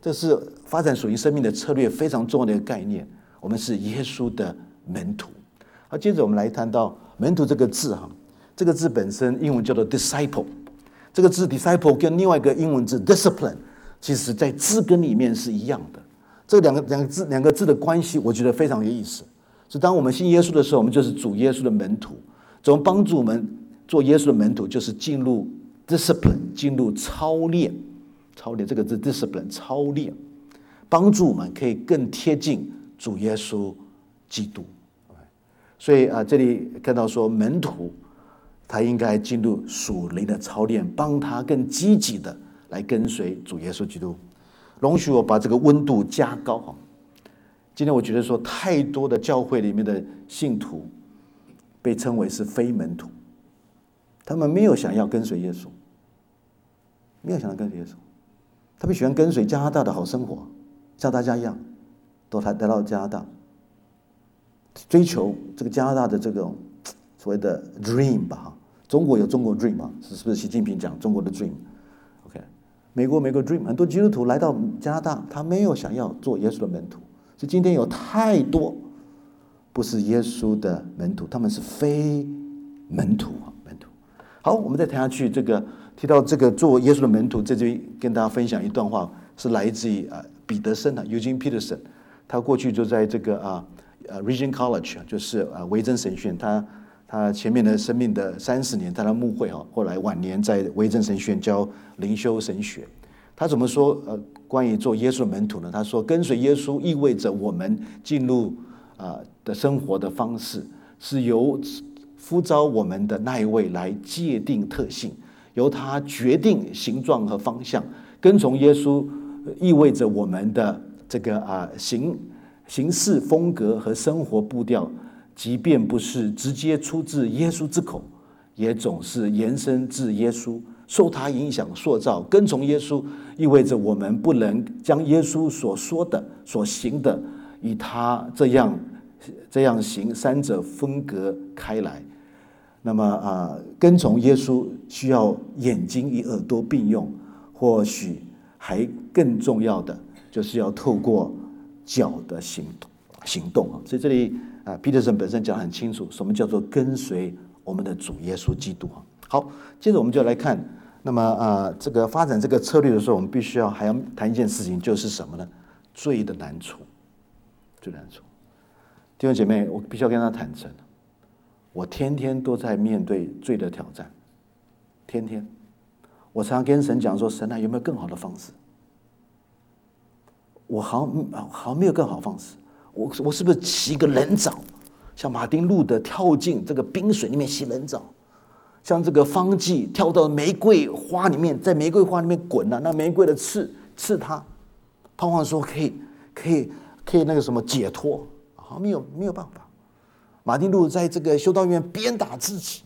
这是发展属灵生命的策略非常重要的一个概念。我们是耶稣的门徒。好，接着我们来谈到门徒这个字哈，这个字本身英文叫做 disciple， 这个字 disciple 跟另外一个英文字 discipline， 其实在字根里面是一样的。这两个字的关系，我觉得非常有意思。是当我们信耶稣的时候，我们就是主耶稣的门徒。怎么帮助我们做耶稣的门徒？就是进入 discipline， 进入操练这个字 discipline， 操练，帮助我们可以更贴近主耶稣基督。所以这里看到说门徒他应该进入属灵的操练，帮他更积极的来跟随主耶稣基督。容许我把这个温度加高哈。今天我觉得说太多的教会里面的信徒被称为是非门徒，他们没有想要跟随耶稣，没有想要跟随耶稣，他们喜欢跟随加拿大的好生活，像大家一样，都来到加拿大，追求这个加拿大的这种所谓的 dream 吧。中国有中国 dream 嘛？是不是习近平讲中国的 dream？OK， 美国 dream， 很多基督徒来到加拿大，他没有想要做耶稣的门徒。所以今天有太多不是耶稣的门徒，他们是非门徒。好，我们再谈下去，提到这个做耶稣的门徒，在这里跟大家分享一段话，是来自于彼得森Eugene Peterson， 他过去就在这个Regent College， 就是维珍神学院，他前面的生命的30年，他的牧会后来晚年在维珍神学院教灵修神学。他怎么说关于做耶稣的门徒呢？他说，跟随耶稣意味着我们进入的生活的方式是由呼召我们的那一位来界定特性，由他决定形状和方向。跟从耶稣意味着我们的这个行事风格和生活步调，即便不是直接出自耶稣之口，也总是延伸自耶稣，受他影响塑造。跟从耶稣意味着我们不能将耶稣所说的所行的与他这样行三者分隔开来。那么跟从耶稣需要眼睛与耳朵并用，或许还更重要的就是要透过脚的行动。所以这里Peterson 本身讲得很清楚，什么叫做跟随我们的主耶稣基督。好，接着我们就来看，那么这个发展这个策略的时候，我们必须还要谈一件事情，就是什么呢？罪的难处。弟兄姐妹，我必须要跟大家坦诚，我天天都在面对罪的挑战，天天。我常常跟神讲说，神有没有更好的方式？我好像没有更好的方式。我是不是洗个冷澡，像马丁路德跳进这个冰水里面洗冷澡，像这个方济跳到玫瑰花里面，在玫瑰花里面滚那玫瑰的刺他，盼望说可以那个什么解脱，好没有办法。马丁路德在这个修道院鞭打自己。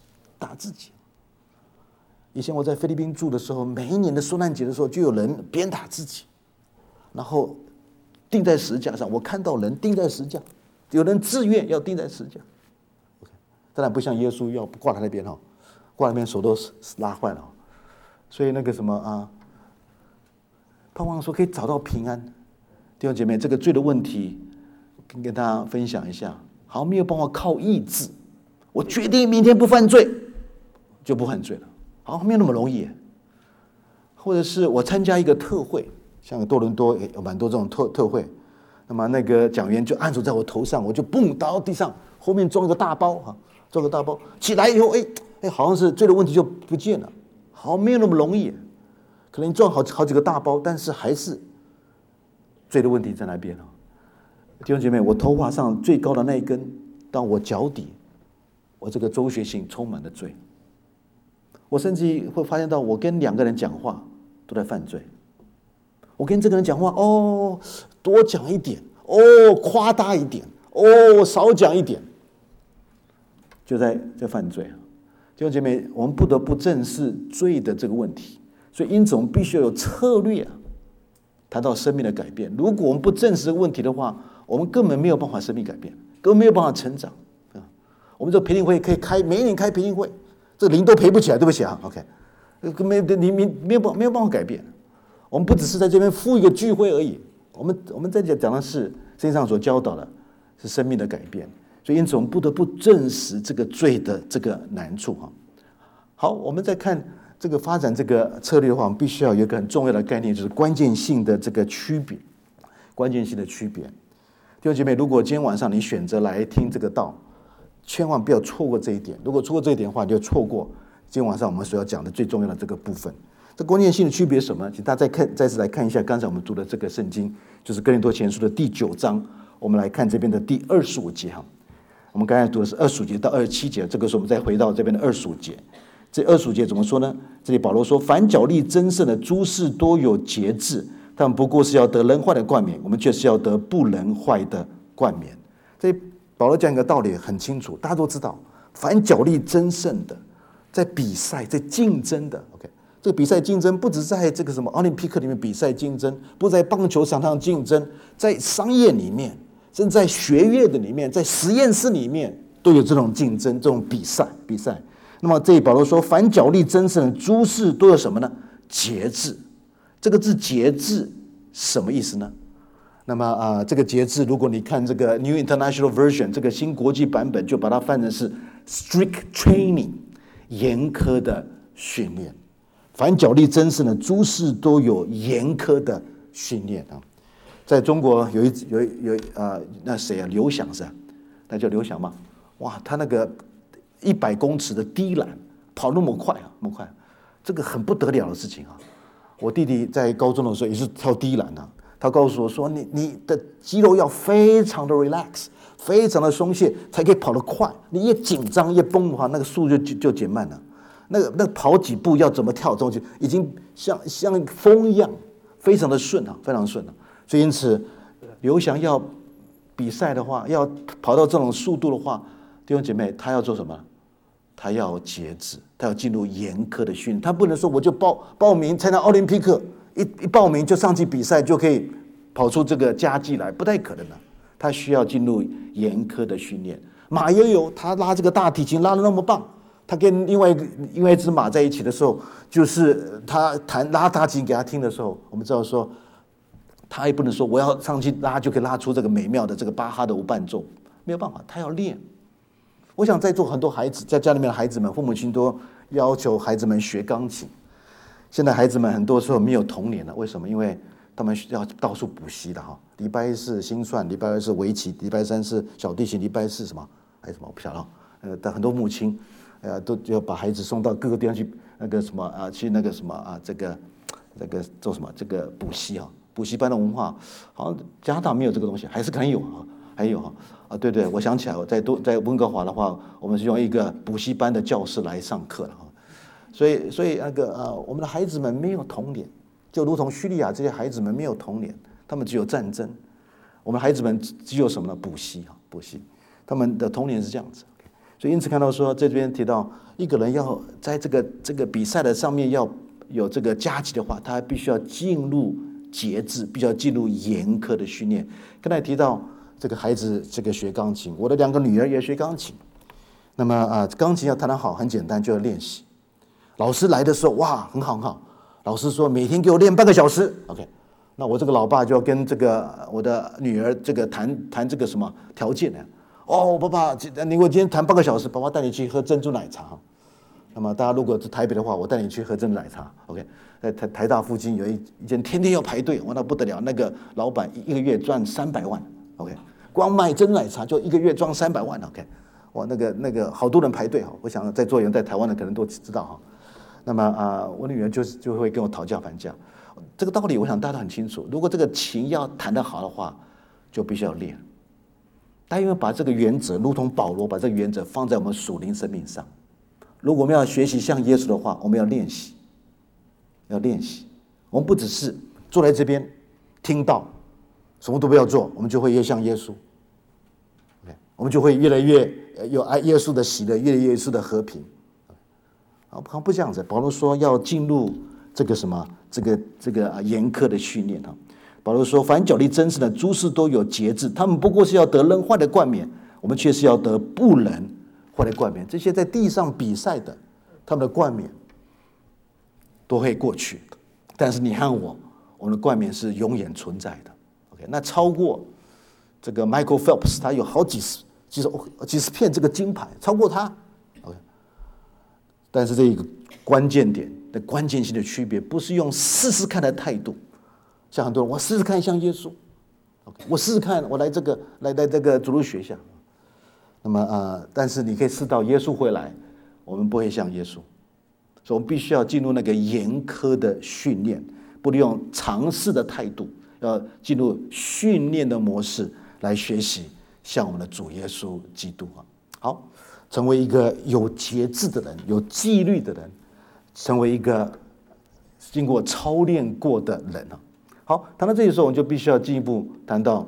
以前我在菲律宾住的时候，每一年的受难节的时候，就有人鞭打自己，然后钉在石架上。我看到人钉在石架，有人自愿要钉在石架。当然不像耶稣要挂在那边挂在那边手都拉坏了。所以那个什么盼望说可以找到平安。弟兄姐妹，这个罪的问题跟大家分享一下。好，没有办法靠意志，我决定明天不犯罪，就不犯罪了。好，没有那么容易。或者是我参加一个特会，像多伦多有蛮多这种特会，那么那个讲员就按手在我头上，我就蹦倒到地上，后面装一个大包起来以后，好像是罪的问题就不见了。好，没有那么容易，可能装好几个大包，但是还是罪的问题在那边。弟兄姐妹，我头发上最高的那一根到我脚底，我这个周学性充满了罪。我甚至会发现到，我跟2个人讲话都在犯罪。我跟这个人讲话，多讲一点，夸大一点，少讲一点，就在犯罪。弟兄姐妹，我们不得不正视罪的这个问题，所以因此我们必须要有策略谈到生命的改变。如果我们不正视这个问题的话，我们根本没有办法生命改变，根本没有办法成长。我们这个培灵会可以每一年开培灵会，这灵都培不起来，对不起OK， 没有办法改变。 我们不只是在这边赴一个聚会而已，我们在讲的是圣经上所教导的是生命的改变。所以因此我们不得不正视这个罪的这个难处哈。好，我们再看这个发展这个策略的话，我们必须要有一个很重要的概念，就是关键性的这个区别。关键性的区别，弟兄姐妹，如果今天晚上你选择来听这个道，千万不要错过这一点。如果错过这一点的话，你就错过今天晚上我们所要讲的最重要的这个部分。这关键性的区别是什么？请大家再次来看一下刚才我们读的这个圣经，就是哥林多前书的第9章，我们来看这边的第25节哈。我们刚才读的是25节到27节，这个时候我们再回到这边的25节。这25节怎么说呢？这里保罗说：“凡角力争胜的诸事都有节制，他们不过是要得能坏的冠冕，我们却是要得不能坏的冠冕。”这保罗讲一个道理很清楚，大家都知道，凡角力争胜的，在比赛、在竞争的 ，OK， 这个比赛竞争不只在这个什么奥林匹克里面比赛竞争，不在棒球场上竞争，在商业里面，甚至在学院的里面，在实验室里面都有这种竞争、这种比赛。那么这里保罗说，凡角力争胜的诸事都有什么呢？节制。这个字节制什么意思呢？那么这个节制，如果你看这个 New International Version 这个新国际版本，就把它翻成是 strict training， 严苛的训练。凡角力争胜的诸事都有严苛的训练啊。在中国那谁啊？刘翔是吧？那叫刘翔吗？哇，他那个100公尺的低栏跑那么快啊，那么快，这个很不得了的事情啊。我弟弟在高中的时候也是跳低栏的，他告诉我说，你的肌肉要非常的 relax， 非常的松懈，才可以跑得快。你越紧张越绷的话，那个速度就减慢了。那跑几步要怎么跳，这种已经像风一样，非常的顺啊，非常顺啊。所以因此，刘翔要比赛的话，要跑到这种速度的话，弟兄姐妹，他要做什么？他要节制，他要进入严苛的训练。他不能说我就报名参加奥林匹克，一报名就上去比赛就可以跑出这个佳绩来，不太可能的。他需要进入严苛的训练。马友友他拉这个大提琴拉得那么棒，他跟另外一只马在一起的时候，就是他拉大提琴给他听的时候，我们知道说，他也不能说我要上去拉就可以拉出这个美妙的这个巴哈的无伴奏，没有办法，他要练。我想在座很多孩子，在家里面的孩子们，父母亲都要求孩子们学钢琴。现在孩子们很多时候没有童年了，为什么？因为他们要到处补习的哈。礼拜一是心算，礼拜二是围棋，礼拜三是小提琴，礼拜四什么还有什么我不晓得。但很多母亲，都要把孩子送到各个地方去那个什么啊，去那个什么啊，这个做什么这个补习啊，补习班的文化，好像加拿大没有这个东西，还是可能有啊。还有对，我想起来，在温哥华的话，我们是用一个补习班的教室来上课了哈。所以那个我们的孩子们没有童年，就如同叙利亚这些孩子们没有童年，他们只有战争。我们孩子们只有什么呢？补习，他们的童年是这样子。所以因此看到说，这边提到一个人要在这个比赛的上面要有这个佳绩的话，他必须要进入节制，必须要进入严苛的训练。刚才提到这个孩子这个学钢琴，我的2个女儿也学钢琴。那么钢琴要弹得好很简单，就要练习。老师来的时候，哇，很好。老师说每天给我练半个小时 ，OK。那我这个老爸就要跟这个我的女儿这个谈这个什么条件呢？哦，爸爸，你我今天弹半个小时，爸爸带你去喝珍珠奶茶。那么大家如果是台北的话，我带你去喝珍珠奶茶 ，OK。在台大附近有一间天天要排队，哇，那不得了，那个老板一个月赚300万 ，OK。光卖珍珠奶茶就1个月赚300万 ，OK。哇，那个好多人排队哈，我想在座有人在台湾的可能都知道哈。那么我女儿就会跟我讨价还价，这个道理我想大家都很清楚。如果这个琴要弹得好的话，就必须要练。但因为把这个原则，如同保罗把这个原则放在我们属灵生命上。如果我们要学习像耶稣的话，我们要练习，我们不只是坐在这边听到，什么都不要做，我们就会越像耶稣。我们就会越来越有爱耶稣的喜乐，越来越耶稣的和平。不这样子，保罗说要进入这个什么，这个严苛的训练啊。保罗说，凡角力争胜的诸事都有节制，他们不过是要得能坏的冠冕，我们却是要得不能坏的冠冕。这些在地上比赛的，他们的冠冕都会过去，但是你和我们的冠冕是永远存在的。OK， 那超过这个 Michael Phelps， 他有好几十片这个金牌，超过他。OK， 但是这一个关键点的关键性的区别，不是用试试看的态度，像很多人我试试看像耶稣。OK， 我试试看，我来这个主日学校。那么但是你可以试到耶稣回来，我们不会像耶稣，所以我们必须要进入那个严苛的训练，不能用尝试的态度，要进入训练的模式来学习，像我们的主耶稣基督啊。好，成为一个有节制的人，有纪律的人，成为一个经过操练过的人啊。好，谈到这里的时候，我们就必须要进一步谈到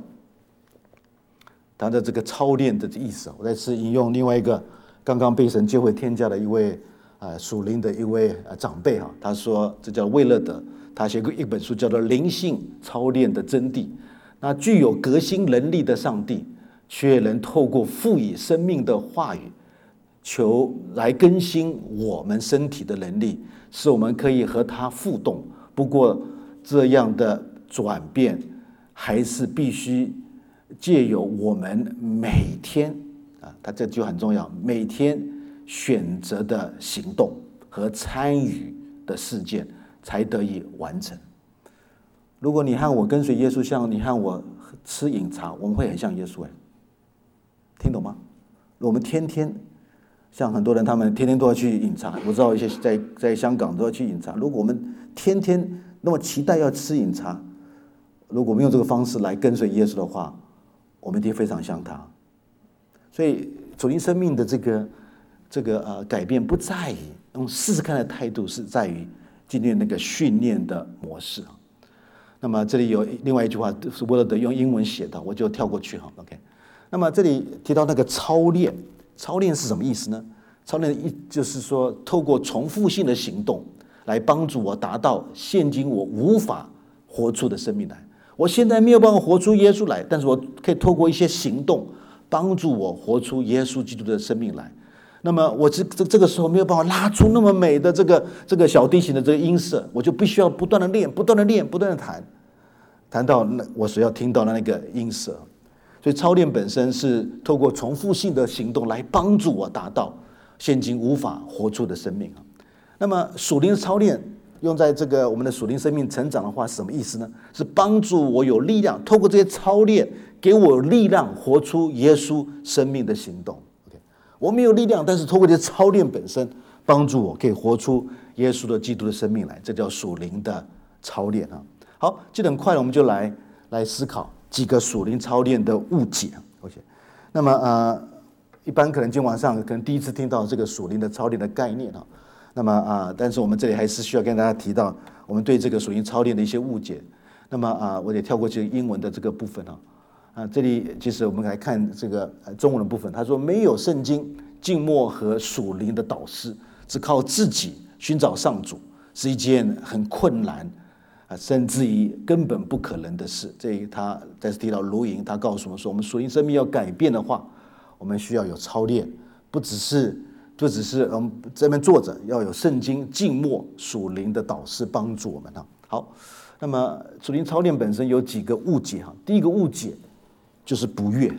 这个操练的意思。我再次引用另外一个刚刚被神接回天家的一位属灵的一位长辈哈，他说这叫魏勒德，他写过一本书叫做《灵性操练的真谛》。那具有革新能力的上帝，却能透过赋予生命的话语，求来更新我们身体的能力，使我们可以和他互动。不过这样的转变还是必须借由我们每天他这就很重要，每天选择的行动和参与的事件才得以完成。如果你和我跟随耶稣，像你和我吃饮茶，我们会很像耶稣听懂吗？我们天天像很多人，他们天天都要去饮茶，我知道一些在香港都要去饮茶。如果我们天天那么期待要吃饮茶，如果我们用这个方式来跟随耶稣的话，我们一定非常像他。所以属灵生命的这个改变不在于用试试看的态度，是在于今天那个训练的模式。那么这里有另外一句话是威勒德用英文写的，我就跳过去哈。OK， 那么这里提到那个操练，操练是什么意思呢？操练就是说透过重复性的行动来帮助我达到现今我无法活出的生命来。我现在没有办法活出耶稣来，但是我可以透过一些行动帮助我活出耶稣基督的生命来。那么我这个时候没有办法拉出那么美的这个小提琴的这个音色，我就必须要不断的练，不断的练，不断的弹到我所要听到的那个音色。所以操练本身是透过重复性的行动来帮助我达到现今无法活出的生命。那么属灵操练用在这个我们的属灵生命成长的话是什么意思呢？是帮助我有力量，透过这些操练给我力量活出耶稣生命的行动。我没有力量，但是透过这些操练本身帮助我可以活出耶稣的基督的生命来，这叫属灵的操练啊。好，接着很快了，我们就来思考几个属灵操练的误解。OK， 那么一般可能今天晚上可能第一次听到这个属灵的操练的概念啊。那么但是我们这里还是需要跟大家提到我们对这个属灵操练的一些误解。那么我也跳过去英文的这个部分这里其实我们来看这个中文的部分，他说没有圣经、静默和属灵的导师，只靠自己寻找上主是一件很困难甚至于根本不可能的事。这他再次提到卢营，他告诉我们说，我们属灵生命要改变的话，我们需要有操练，不只是这边坐着，要有圣经、静默、属灵的导师帮助我们好，那么属灵操练本身有几个误解第一个误解就是不悦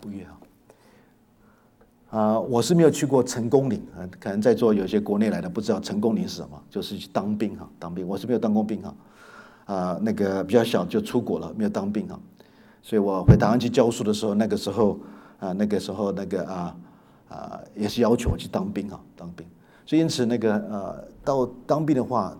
我是没有去过成功岭可能在座有些国内来的不知道成功岭是什么，就是去当兵我是没有当过兵那个比较小就出国了，没有当兵所以我回台湾去教书的时候，那个时候也是要求我去当兵所以因此到当兵的话，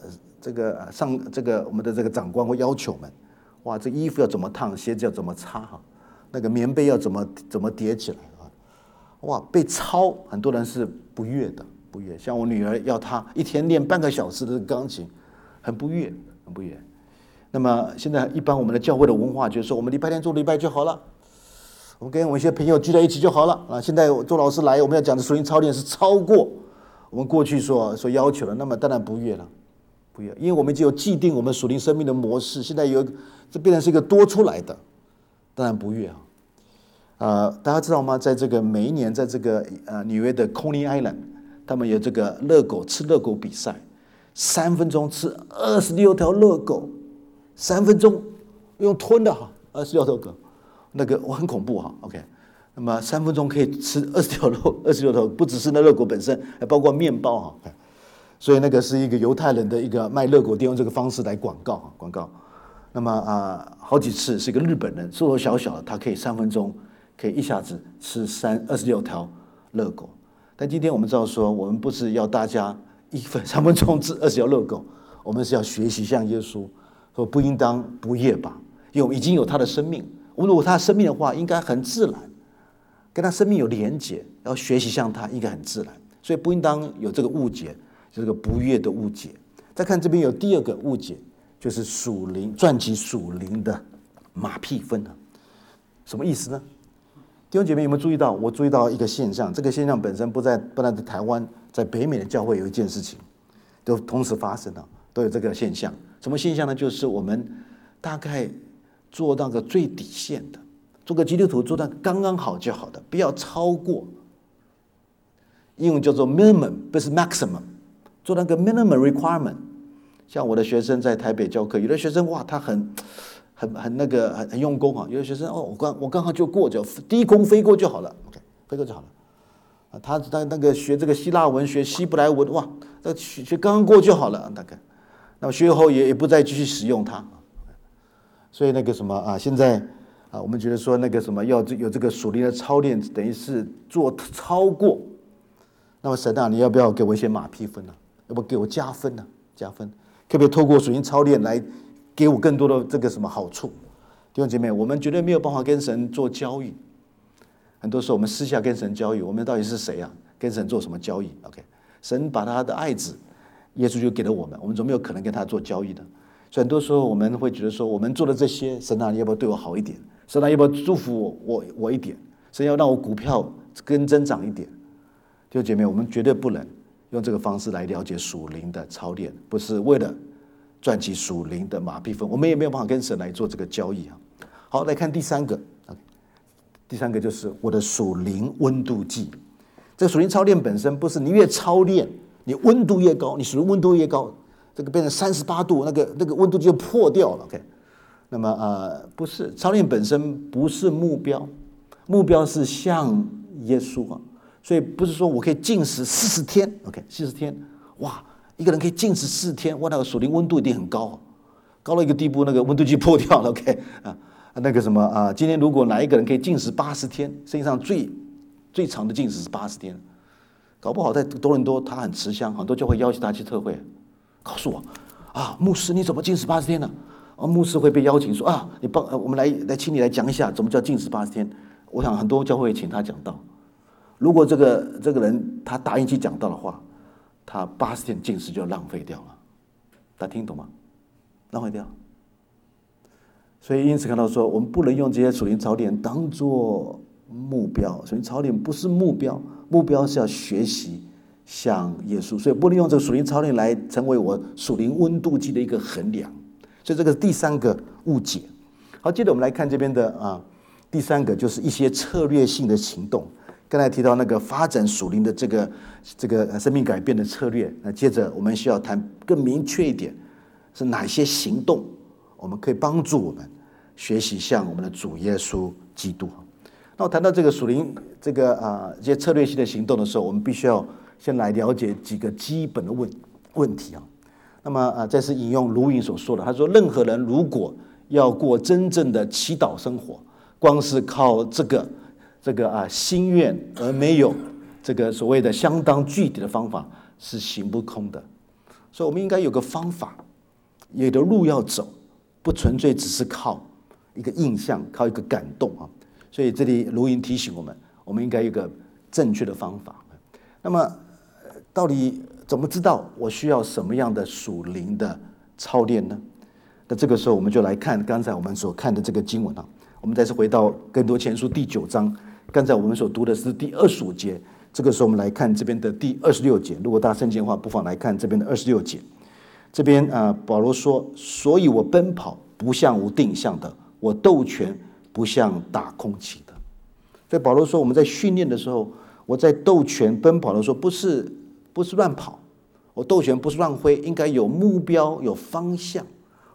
我们的这个长官会要求我们，哇，这衣服要怎么烫，鞋子要怎么擦那个棉被要怎么叠起来哇，被操很多人是不悦的，像我女儿要她一天练半个小时的钢琴，很不悦。那么现在一般我们的教会的文化就是说，我们礼拜天做礼拜就好了，我们跟我一些朋友聚在一起就好了现在周老师来，我们要讲的属灵操练是超过我们过去所要求的，那么当然不悦了，因为我们已经有既定我们属灵生命的模式，现在这变成是一个多出来的，当然不悦大家知道吗？在这个每一年，在这个纽约的 Coney Island， 他们有这个吃热狗比赛，3分钟吃26条热狗， 3分钟用吞的哈，26头狗，那个我很恐怖哈。OK， 那么3分钟可以吃26头，不只是那热狗本身，还包括面包哈。所以那个是一个犹太人的一个卖热狗店用这个方式来广告。那么好几次是一个日本人，瘦瘦小小的，他可以3分钟可以一下子吃26条热狗。但今天我们知道说，我们不是要大家3分钟吃20条热狗，我们是要学习像耶稣说，不应当不夜吧，因为我们已经有他的生命。我们如果他的生命的话，应该很自然，跟他生命有连结，要学习像他，应该很自然。所以不应当有这个误解，这个不悦的误解。再看这边有第二个误解，就是传记属灵的马屁分啊，什么意思呢？弟兄姐妹有没有注意到？我注意到一个现象，这个现象本身不但在台湾，在北美的教会有一件事情，都同时发生了，都有这个现象。什么现象呢？就是我们大概做那个最底线的，做个基督徒做到刚刚好就好的，不要超过。英文叫做 minimum， 不是 maximum， 做那个 minimum requirement。像我的学生在台北教课，有的学生哇，他很用功啊。有的学生我刚好就过，就低空飞过就好了 ，OK， 飞过就好了。他那个学这个希腊文、学希伯来文，哇，学刚刚过就好了，大概。那么学以后也不再继续使用它。所以那个什么现在我们觉得说那个什么要有这个属灵的操练，等于是做超过。那么神你要不要给我一些马屁分呢？要不要给我加分呢？加分，可不可以透过属灵操练来给我更多的这个什么好处？弟兄姐妹，我们绝对没有办法跟神做交易。很多时候我们私下跟神交易，我们到底是谁啊？跟神做什么交易 ？OK， 神把他的爱子耶稣就给了我们，我们总没有可能跟他做交易的。所以很多时候我们会觉得说，我们做的这些，神你要不要对我好一点？神要不要祝福我一点？神要让我股票跟增长一点？弟兄姐妹，我们绝对不能用这个方式来了解属灵的操练，不是为了赚取属灵的马屁分，我们也没有办法跟神来做这个交易啊。好，来看第三个，第三个就是我的属灵温度计。这个属灵操练本身不是你越操练，你温度越高，你属灵温度越高，这个变成38度，那个温度就破掉了。OK， 那么不是操练本身不是目标，目标是像耶稣啊。所以不是说我可以禁食40天 ，OK， 40天，哇，一个人可以禁食40天，哇，那个属灵温度一定很高，高到一个地步，那个温度计破掉了 ，OK， 那个什么今天如果哪一个人可以禁食80天，世界上最长的禁食是80天，搞不好在多伦多他很吃香，很多教会邀请他去特会，告诉我牧师你怎么禁食80天呢？牧师会被邀请说我们来请你来讲一下怎么叫禁食80天。我想很多教会请他讲道。如果这个人他答应去讲道的话，他80天禁食就浪费掉了。大家听懂吗？浪费掉。所以因此看到说，我们不能用这些属灵操练当作目标。属灵操练不是目标，目标是要学习像耶稣。所以不能用这个属灵操练来成为我属灵温度计的一个衡量。所以这个是第三个误解。好，接着我们来看这边的第三个就是一些策略性的行动。刚才提到那个发展属灵的这个生命改变的策略，那接着我们需要谈更明确一点，是哪些行动我们可以帮助我们学习像我们的主耶稣基督。那我谈到这个属灵这些策略性的行动的时候，我们必须要先来了解几个基本的问题啊。那么这是引用卢云所说的，他说任何人如果要过真正的祈祷生活，光是靠这个心愿而没有这个所谓的相当具体的方法是行不通的。所以我们应该有个方法，有的路要走，不纯粹只是靠一个印象，靠一个感动啊。所以这里卢云提醒我们应该有一个正确的方法。那么到底怎么知道我需要什么样的属灵的操练呢？那这个时候我们就来看刚才我们所看的这个经文啊。我们再次回到更多前书第9章，刚才我们所读的是第25节，这个时候我们来看这边的第26节。如果大家圣经的话，不妨来看这边的26节。这边保罗说：“所以我奔跑不像无定向的，我斗拳不像打空气的。”所以保罗说，我们在训练的时候，我在斗拳奔跑的时候，不是乱跑，我斗拳不是乱挥，应该有目标有方向。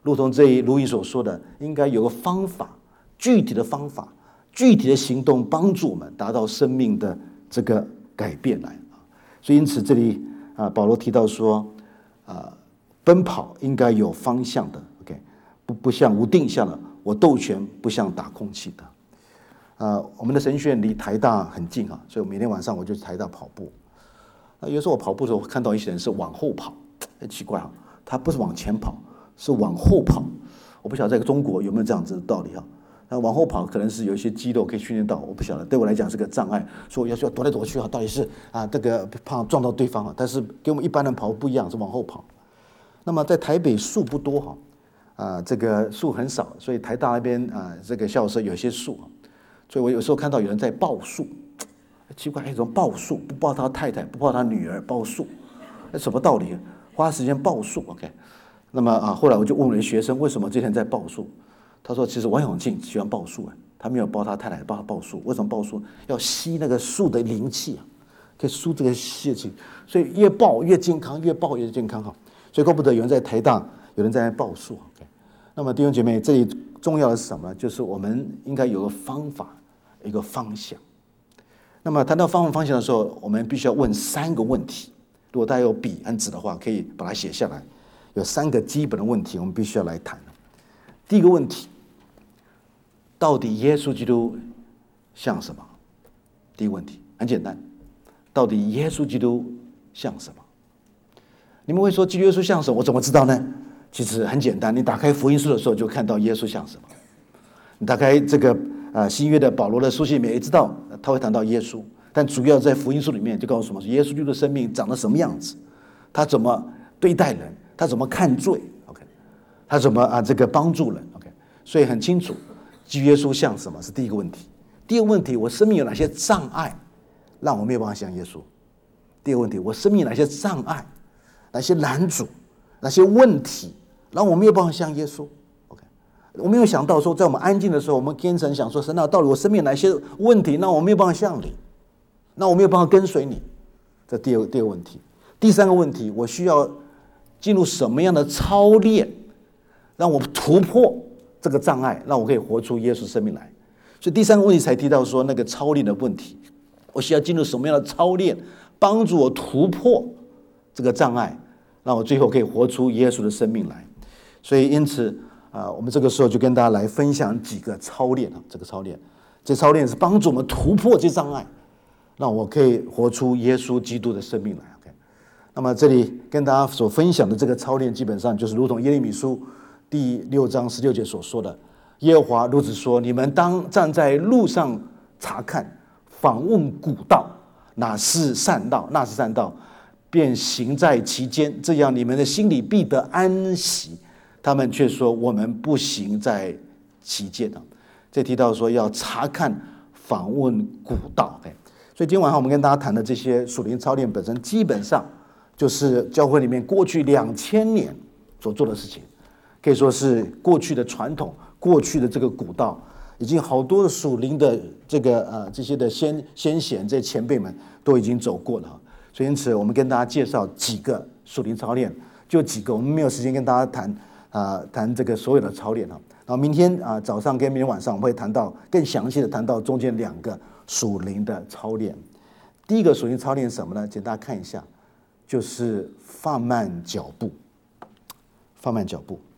如同这一卢伊所说的，应该有个方法，具体的方法，具体的行动，帮助我们达到生命的这个改变来。所以因此这里保罗提到说奔跑应该有方向的 ，OK， 不像无定向的，我斗拳不像打空气的。我们的神学院离台大很近啊，所以每天晚上我就去台大跑步。有时候我跑步的时候看到一些人是往后跑，很奇怪啊，他不是往前跑，是往后跑。我不晓得在中国有没有这样子的道理啊？那往后跑可能是有一些肌肉可以训练到，我不晓得，对我来讲是个障碍，所以我要躲来躲去啊，到底是这个怕撞到对方啊？但是跟我们一般人跑不一样，是往后跑。那么在台北树不多哈，这个树很少，所以台大那边这个校舍有些树，所以我有时候看到有人在抱树，奇怪，怎么抱树？不抱他太太，不抱他女儿，抱树，那什么道理？花时间抱树 ，OK？ 那么后来我就问了学生，为什么这天在抱树？他说：“其实王永庆喜欢抱树他没有抱他太太，帮他抱树。为什么抱树？要吸那个树的灵气可以输这个血气，所以越抱越健康，越抱越健康哈。所以怪不得有人在台大，有人在那抱树。那么弟兄姐妹，这里重要的是什么呢？就是我们应该有个方法，一个方向。那么谈到方向的时候，我们必须要问3个问题。如果大家有笔和纸的话，可以把它写下来。有3个基本的问题，我们必须要来谈。第一个问题。”到底耶稣基督像什么？第一个问题很简单，到底耶稣基督像什么？你们会说基督耶稣像什么？我怎么知道呢？其实很简单，你打开福音书的时候就看到耶稣像什么。你打开这个新约的保罗的书信里面也知道他会谈到耶稣，但主要在福音书里面就告诉我们，耶稣基督的生命长得什么样子，他怎么对待人，他怎么看罪 ，OK， 他怎么这个帮助人 ，OK， 所以很清楚。基督耶稣像什么是第一个问题。第二个问题，我生命有哪些障碍让我没有办法像耶稣？第二个问题，我生命有哪些障碍、哪些拦阻、哪些问题让我没有办法像耶稣 ？OK， 我没有想到说，在我们安静的时候，我们虔诚想说，神啊，到底我生命有哪些问题让我没有办法像你？那我没有办法跟随你？这第二个问题。第三个问题，我需要进入什么样的操练，让我突破这个障碍，让我可以活出耶稣生命来。所以第3个问题才提到说那个操练的问题，我需要进入什么样的操练，帮助我突破这个障碍，让我最后可以活出耶稣的生命来。所以因此我们这个时候就跟大家来分享几个操练这个操练是帮助我们突破这障碍，让我可以活出耶稣基督的生命来。OK， 那么这里跟大家所分享的这个操练，基本上就是如同耶利米书第6章16节所说的，耶和华如此说：你们当站在路上查看，访问古道，哪是善道，那是善道，便行在其间，这样你们的心里必得安息。他们却说我们不行在其间。这提到说要查看、访问古道。所以今天晚上我们跟大家谈的这些属灵操练本身，基本上就是教会里面过去2000年所做的事情。可以说是过去的传统，过去的这个古道，已经好多的属灵的这些的先贤，这些前辈们都已经走过了。所以因此，我们跟大家介绍几个属灵操练，就几个，我们没有时间跟大家谈这个所有的操练然后明天早上跟明天晚上，我们会谈到更详细的谈到中间2个属灵的操练。第一个属灵操练是什么呢？请大家看一下，就是放慢脚步，放慢脚步。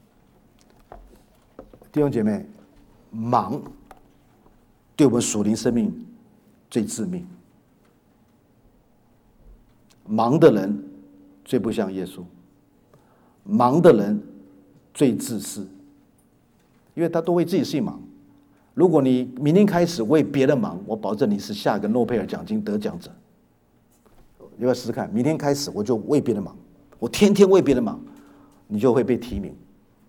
弟兄姐妹，忙对我们属灵生命最致命。忙的人最不像耶稣，忙的人最自私，因为他都为自己事情忙。如果你明天开始为别人忙，我保证你是下个诺贝尔奖金得奖者。你要试试看，明天开始我就为别人忙，我天天为别人忙，你就会被提名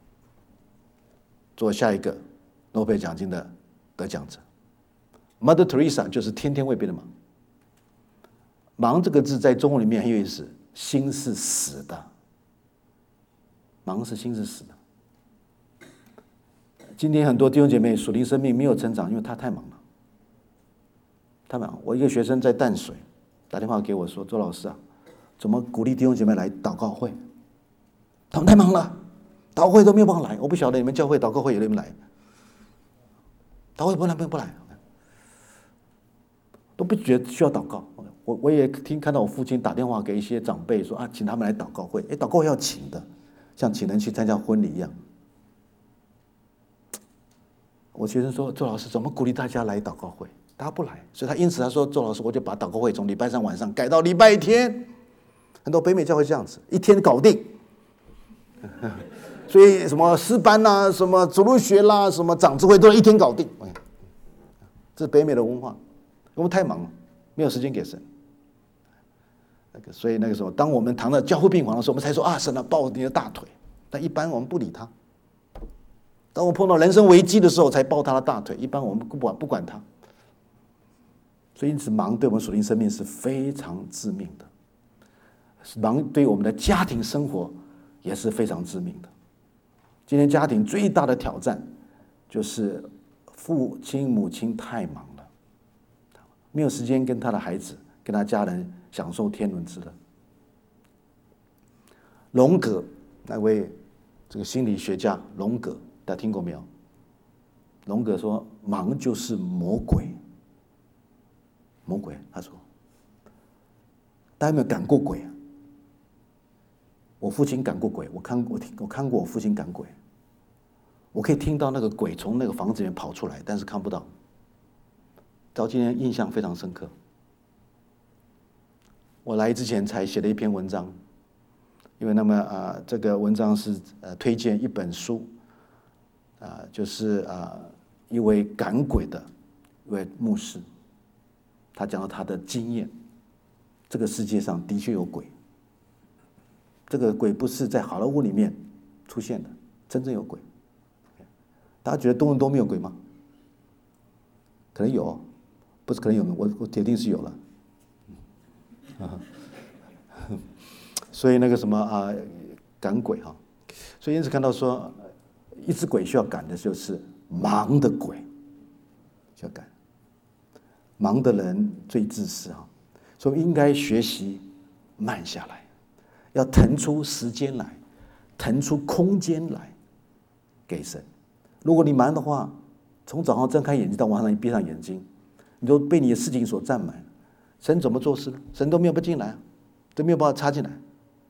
做下一个诺贝尔奖金的得奖者。Mother Teresa 就是天天为别人忙。忙这个字在中文里面很有意思，心是死的。忙是心是死的。今天很多弟兄姐妹属灵生命没有成长，因为他太忙了。太忙了。我一个学生在淡水打电话给我说：“周老师啊，怎么鼓励弟兄姐妹来祷告会？他们太忙了， 祷告会都没有办法来，我不晓得你们教会祷告会有没有来，祷告会不来，都不觉得需要祷告。我也看到我父亲打电话给一些长辈说啊，请他们来祷告会。祷告会要请的，像请人去参加婚礼一样。我学生说，周老师怎么鼓励大家来祷告会？大家不来，所以因此他说，周老师我就把祷告会从礼拜三晚上改到礼拜天。很多北美教会这样子，一天搞定。所以什么诗班啦、什么主日学啦、什么长智会都一天搞定。这是北美的文化，我们太忙了，没有时间给神。所以那个时候，当我们躺在教会病房的时候，我们才说啊，神啊，抱你的大腿。但一般我们不理他。当我碰到人生危机的时候，才抱他的大腿。一般我们不管他。所以因此，忙对我们属灵生命是非常致命的。忙对我们的家庭生活也是非常致命的。今天家庭最大的挑战就是父亲母亲太忙了，没有时间跟他的孩子、跟他家人享受天伦之乐。荣格那位这个心理学家，荣格大家听过没有？荣格说，忙就是魔鬼。魔鬼，他说，大家有没有赶过鬼啊？我父亲赶过鬼，我看过我父亲赶鬼。我可以听到那个鬼从那个房子里面跑出来，但是看不到。到今天印象非常深刻。我来之前才写了一篇文章，因为这个文章是推荐一本书，就是一位赶鬼的一位牧师，他讲到他的经验，这个世界上的确有鬼。这个鬼不是在好莱坞里面出现的，真正有鬼。大家觉得多伦多没有鬼吗？可能有，不是可能有，我铁定是有了。所以那个什么赶鬼哈，所以因此看到说，一只鬼需要赶的就是忙的鬼，需要赶。忙的人最自私哈，所以应该学习慢下来。要腾出时间来，腾出空间来给神。如果你忙的话，从早上睁开眼睛到晚上你闭上眼睛，你都被你的事情所占满。神怎么做事呢？神都没有办法进来，都没有办法插进来。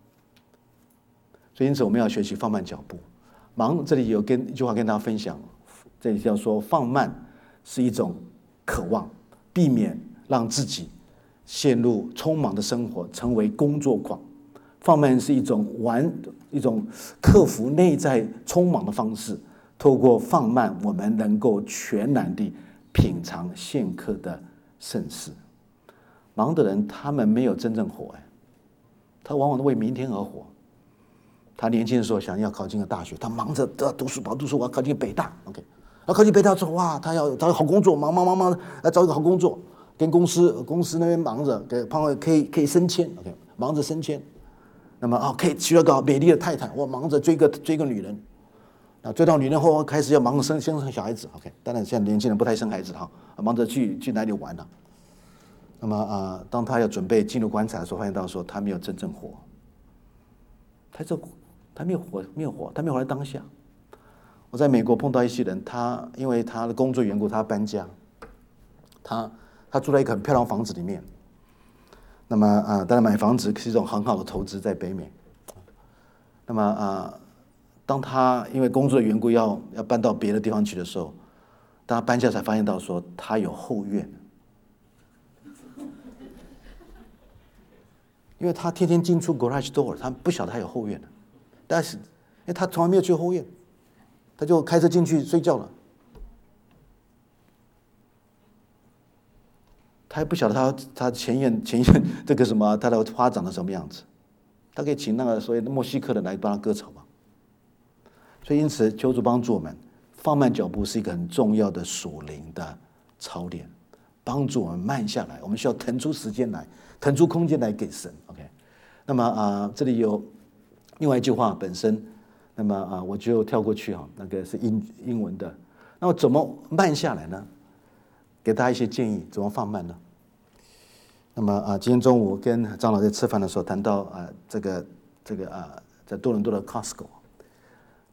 所以因此我们要学习放慢脚步。忙这里有一句话跟大家分享，这里要说放慢是一种渴望，避免让自己陷入匆忙的生活，成为工作狂。放慢是一种克服内在匆忙的方式，透过放慢，我们能够全然地品尝现刻的盛世。忙的人，他们没有真正活，他往往都为明天而活。他年轻的时候想要考进个大学，他忙着都要读书，我要考进北大 ，OK。要考进北大之后，哇，他要找个好工作，忙来找一个好工作，跟公司那边忙着，可以升迁 ，OK， 忙着升迁。那么可以娶了个美丽的太太，我忙着追个女人，追到女人后开始要忙着生小孩子 ，OK。当然现在年轻人不太生孩子了，忙着去哪里玩了。那么当他要准备进入棺材的时候，发现到说他没有真正活，他没有活在当下。我在美国碰到一些人，他因为他的工作缘故，他搬家，他住在一个很漂亮房子里面。那么当然买房子是一种很好的投资，在北美。那么当他因为工作的缘故要搬到别的地方去的时候，当他搬家才发现到说他有后院，因为他天天进出 garage door， 他不晓得他有后院，但是因为他从来没有去后院，他就开车进去睡觉了。他也不晓得他前院这个什么他的花长得什么样子，他可以请那个所谓的墨西哥人来帮他割草嘛。所以因此求主帮助我们放慢脚步，是一个很重要的属灵的操练，帮助我们慢下来。我们需要腾出时间来，腾出空间来给神 ，OK。那么这里有另外一句话本身，那么我就跳过去那个是英文的。那么怎么慢下来呢？给大家一些建议，怎么放慢呢？那么今天中午跟张老师吃饭的时候谈到这个在多伦多的 Costco，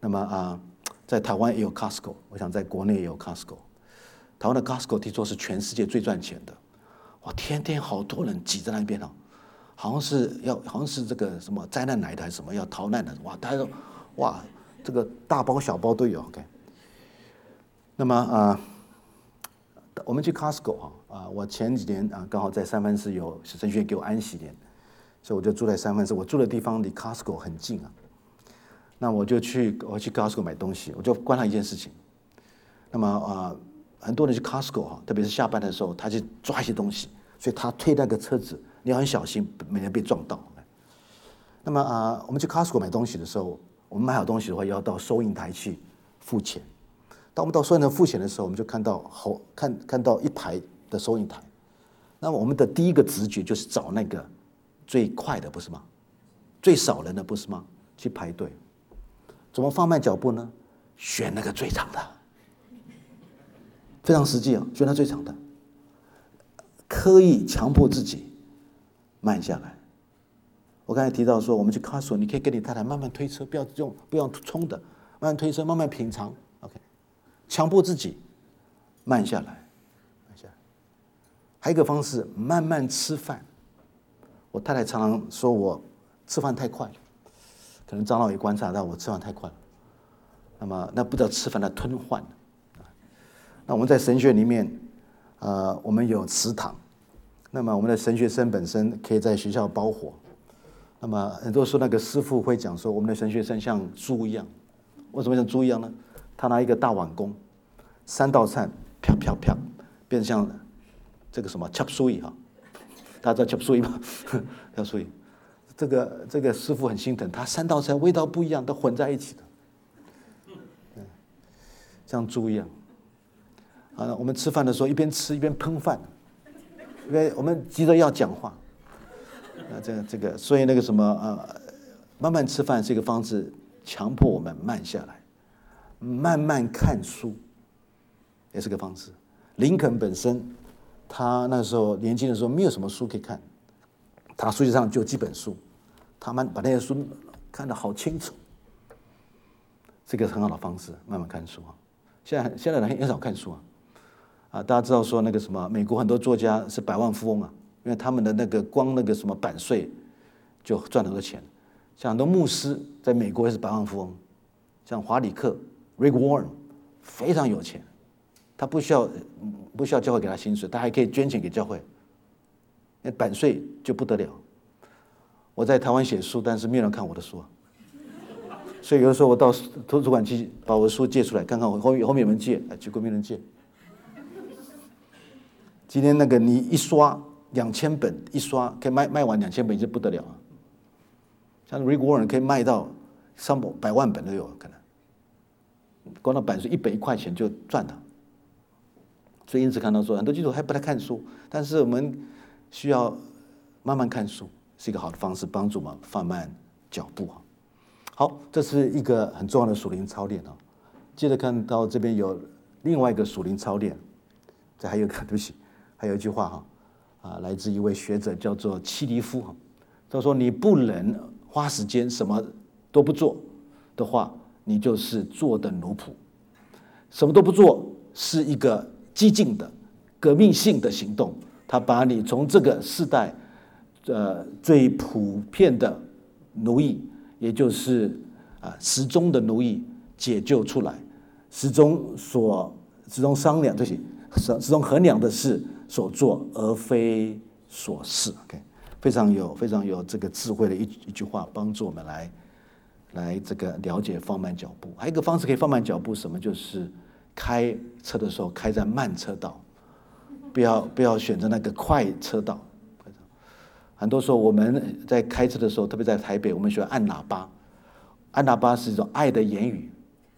那么在台湾也有 Costco， 我想在国内也有 Costco。台湾的 Costco 听说是全世界最赚钱的，哇，天天好多人挤在那边哦，好像是这个什么灾难来的还是什么要逃难的，哇，大家都哇，这个大包小包都有 ，OK。那么我们去 Costco 我前几年刚好在三藩市有神学院给我安息年，所以我就住在三藩市，我住的地方离 Costco 很近啊。那我去 Costco 买东西，我就观察一件事情。那么很多人去 Costco 特别是下班的时候，他去抓一些东西，所以他推那个车子，你要很小心，免得被撞到。那么我们去 Costco 买东西的时候，我们买好东西的话，要到收银台去付钱。当我们到收银台付钱的时候，我们就看到一排的收银台。那么我们的第一个直觉就是找那个最快的，不是吗？最少人的，不是吗？去排队。怎么放慢脚步呢？选那个最长的，非常实际啊，选那最长的，刻意强迫自己慢下来。我刚才提到说，我们去 Costco， 你可以跟你太太慢慢推车，不要冲的，慢慢推车，慢慢品尝 ，OK。强迫自己慢下来，还有一个方式，慢慢吃饭。我太太常常说我吃饭太快了，可能张老也观察到我吃饭太快了。那不叫吃饭的吞换。那我们在神学里面，我们有祠堂，那么我们的神学生本身可以在学校包伙。那么很多时候那个师父会讲说，我们的神学生像猪一样。为什么像猪一样呢？他拿一个大碗公，3道菜啪啪啪，变成像这个什么 chop suey 大家知道 chop suey 吗？chop suey， 这个师傅很心疼，他3道菜味道不一样，都混在一起的，像猪一样。我们吃饭的时候一边吃一边喷饭，因为我们急着要讲话。所以那个什么慢慢吃饭是一个方式，强迫我们慢下来。慢慢看书也是个方式。林肯本身，他那时候年轻的时候没有什么书可以看，他书架上就有几本书，他把那些书看得好清楚。这个很好的方式，慢慢看书啊。现在人很少看书大家知道说那个什么，美国很多作家是百万富翁因为他们的光那个什么版税就赚很多钱。像很多牧师在美国也是百万富翁，像华里克。Rick Warren 非常有钱，他不需要教会给他薪水，他还可以捐钱给教会，那版税就不得了。我在台湾写书，但是没有人看我的书所以有的时候我到图书馆去把我的书借出来看看，我后面有没有人借，结果没人借。今天那个你一刷2000本，一刷可以卖完2000本就不得了像 Rick Warren 可以卖到100万本都有可能。光到版税1本1块钱就赚了，所以因此看到说很多基督徒还不太看书，但是我们需要慢慢看书，是一个好的方式，帮助我们放慢脚步好，这是一个很重要的属灵操练接着看到这边有另外一个属灵操练，这还有一句话来自一位学者叫做契利夫他说你不能花时间什么都不做的话，你就是做的奴仆。什么都不做是一个激进的革命性的行动，他把你从这个世代最普遍的奴役，也就是时钟的奴役解救出来。时钟商量时钟衡量的是所做而非所事。非常有这个智慧的一句话，帮助我们来这个了解放慢脚步。还有一个方式可以放慢脚步，什么？就是开车的时候开在慢车道，不要选择那个快车道。很多时候我们在开车的时候，特别在台北，我们喜欢按喇叭。按喇叭是一种爱的言语，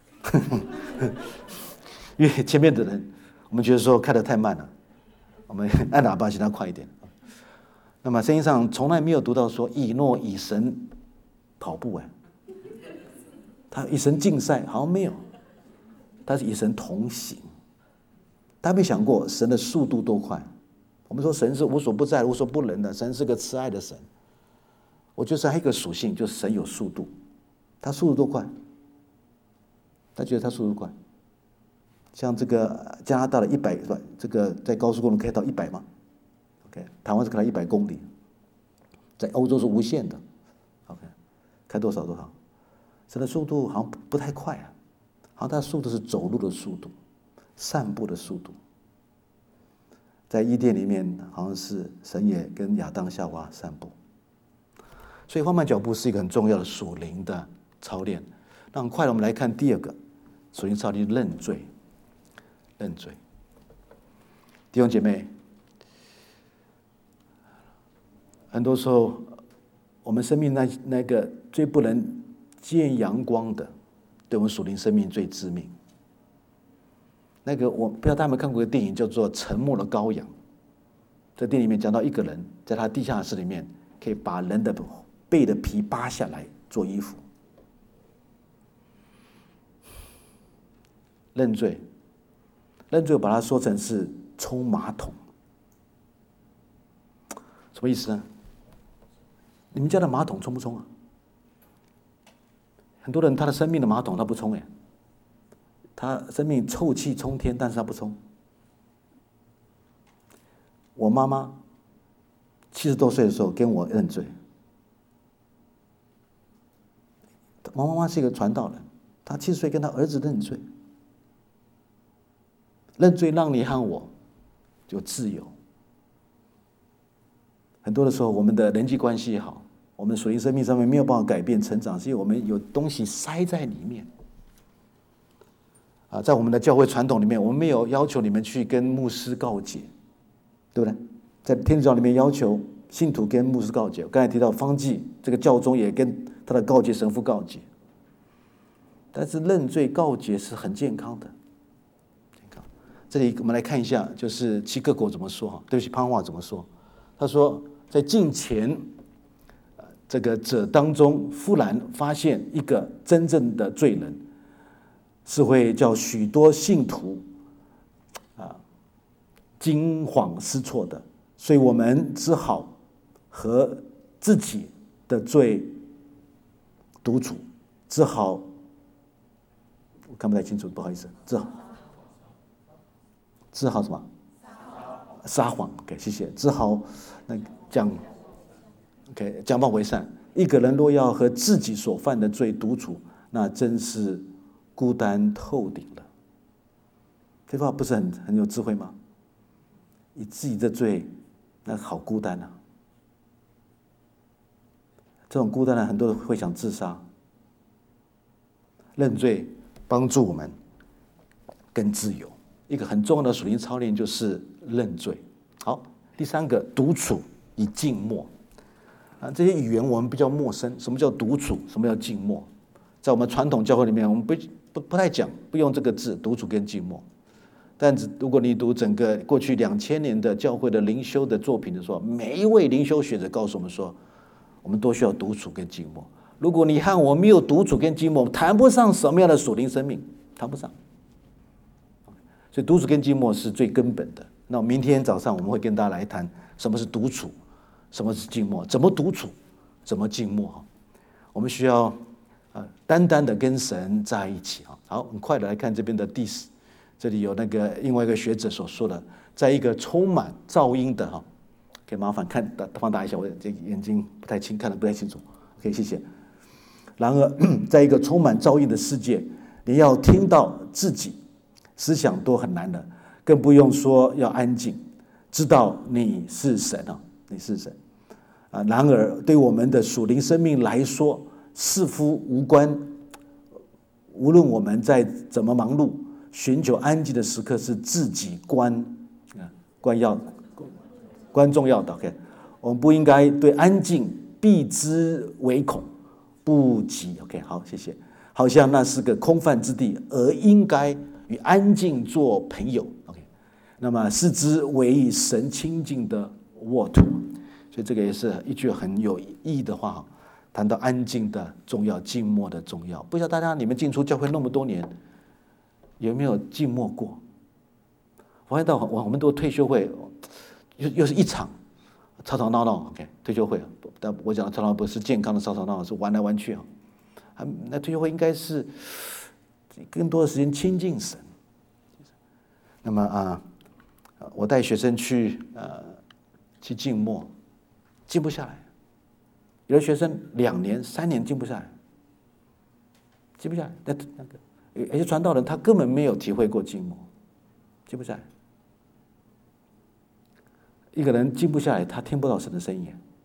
因为前面的人我们觉得说开得太慢了，我们按喇叭请他快一点。那么圣经上从来没有读到说以诺与神跑步他与神竞赛好像没有，他是与神同行。大家没想过神的速度多快？我们说神是无所不在、无所不能的，神是个慈爱的神。我觉得还有一个属性，就是神有速度，他速度多快？ 他觉得他速度快。像这个加拿大的100是吧？这个在高速公路可以到100嘛 ？OK， 台湾是开到100公里，在欧洲是无限的。OK， 开多少多少，这个速度好像不太快啊，好像它的速度是走路的速度，散步的速度。在伊甸里面，好像是神也跟亚当夏娃散步，所以放慢脚步是一个很重要的属灵的操练。那很快的，我们来看第二个属灵操练，认罪。认罪，弟兄姐妹，很多时候我们生命那个最不能见阳光的，对我们属灵生命最致命。那个我不知道大家有没有看过一个电影，叫做《沉默的羔羊》。这电影里面讲到一个人在他地下室里面，可以把人的背的皮扒下来做衣服。认罪，认罪，我把它说成是冲马桶，什么意思呢？你们家的马桶冲不冲啊？很多人他的生命的马桶他不冲哎。他生命臭气冲天，但是他不冲。我妈妈70多岁的时候跟我认罪。我妈妈是一个传道人，她70岁跟她儿子认罪。认罪让你和我有自由。很多的时候，我们的人际关系也好，我们属灵生命上面没有办法改变成长，是因为我们有东西塞在里面。在我们的教会传统里面，我们没有要求你们去跟牧师告解，对不对？在天主教里面要求信徒跟牧师告解。我刚才提到方济这个教宗也跟他的告解神父告解，但是认罪告解是很健康的。这里我们来看一下，就是齐克果怎么说哈？对不起，潘华怎么说？他说，在近前这个者当中，忽然发现一个真正的罪人。是会叫许多信徒惊慌失措的，所以我们只好和自己的罪独处，只好我看不太清楚，不好意思，只好什么？撒谎。OK， 谢谢。只好讲谎为善。一个人若要和自己所犯的罪独处，那真是孤单透顶了。这句话不是很有智慧吗？以自己的罪，那好孤单啊！这种孤单呢，很多人会想自杀。认罪帮助我们更自由。一个很重要的属灵操练就是认罪。好，第三个，独处以静默。这些语言我们比较陌生。什么叫独处？什么叫静默？在我们传统教会里面，我们不太讲，不用这个字，独处跟静默。但如果你读整个过去2000年的教会的灵修的作品的时候，每一位灵修学者告诉我们说，我们都需要独处跟静默。如果你和我没有独处跟静默，谈不上什么样的属灵生命，谈不上。所以独处跟静默是最根本的。那明天早上我们会跟大家来谈什么是独处，什么是静默，怎么独处，怎么静默。我们需要单单的跟神在一起。好，很快的来看这边的第4，这里有那个另外一个学者所说的，在一个充满噪音的可以麻烦放大一下，我这眼睛不太清，看得不太清楚。OK， 谢谢。然而，在一个充满噪音的世界，你要听到自己思想都很难的，更不用说要安静，知道你是神你是神然而，对我们的属灵生命来说，似乎无关。无论我们在怎么忙碌，寻求安静的时刻是自己关重要的。OK， 我们不应该对安静避之唯恐不及。OK， 好，谢谢。好像那是个空泛之地，而应该与安静做朋友。OK， 那么视之为神亲近的沃土。所以这个也是一句很有意义的话，谈到安静的重要，静默的重要。不知道大家你们进出教会那么多年，有没有静默过？我看到我们都退休会，又是一场吵吵闹闹。OK， 退休会，但我讲的吵闹不是健康的吵吵闹闹，是玩来玩去那退休会应该是更多的时间亲近神。那么我带学生去静默，静不下来。有的学生2年、3年静不下来，静不下来。有些传道人他根本没有体会过静默，静不下来。一个人静不下来，他听不到神的声音。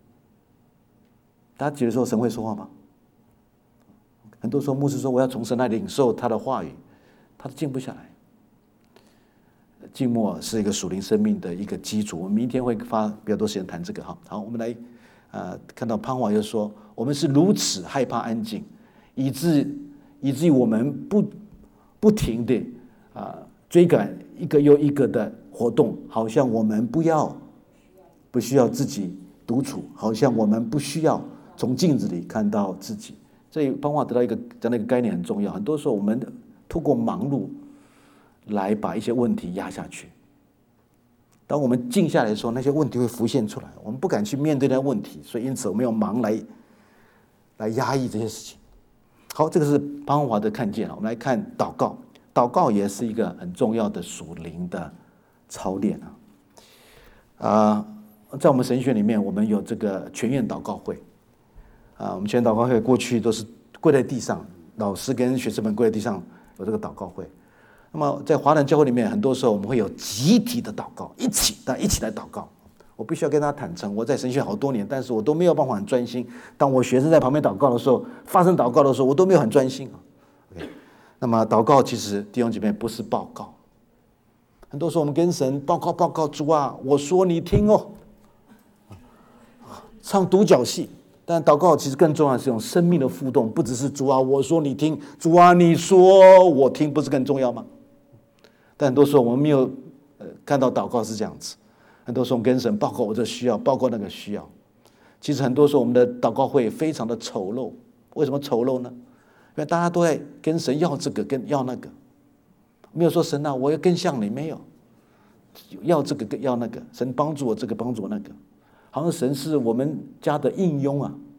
大家觉得说神会说话吗？很多时候牧师说我要从神那里领受他的话语，他都静不下来。静默是一个属灵生命的一个基础。我们明天会花比较多时间谈这个哈。好，我们来看到潘华又说，我们是如此害怕安静，以至于我们不停的追赶一个又一个的活动，好像我们不需要自己独处，好像我们不需要从镜子里看到自己。所以潘华得到这样的一个概念很重要。很多时候我们透过忙碌来把一些问题压下去。当我们静下来的时候，那些问题会浮现出来，我们不敢去面对那些问题，所以因此我们用忙来压抑这些事情。好，这个是潘华的看见。我们来看祷告，祷告也是一个很重要的属灵的操练在我们神学里面，我们有这个全院祷告会我们全院祷告会过去都是跪在地上，老师跟学生们跪在地上有这个祷告会。那么在华人教会里面，很多时候我们会有集体的祷告，一起来祷告。我必须要跟大家坦诚，我在神学好多年，但是我都没有办法很专心。当我学生在旁边祷告的时候，发生祷告的时候，我都没有很专心OK， 那么祷告其实弟兄姐妹不是报告，很多时候我们跟神报告，主啊，我说你听哦，唱独角戏。但祷告其实更重要的是一种生命的互动，不只是主啊，我说你听，主啊，你说我听，不是更重要吗？但很多时候我们没有看到祷告是这样子。很多时候我们跟神报告我这需要，报告那个需要。其实很多时候我们的祷告会非常的丑陋。为什么丑陋呢？因为大家都在跟神要这个，跟要那个，没有说神啊，我要更像你，没有，要这个要那个，神帮助我这个，帮助我那个。好像神是我们家的应用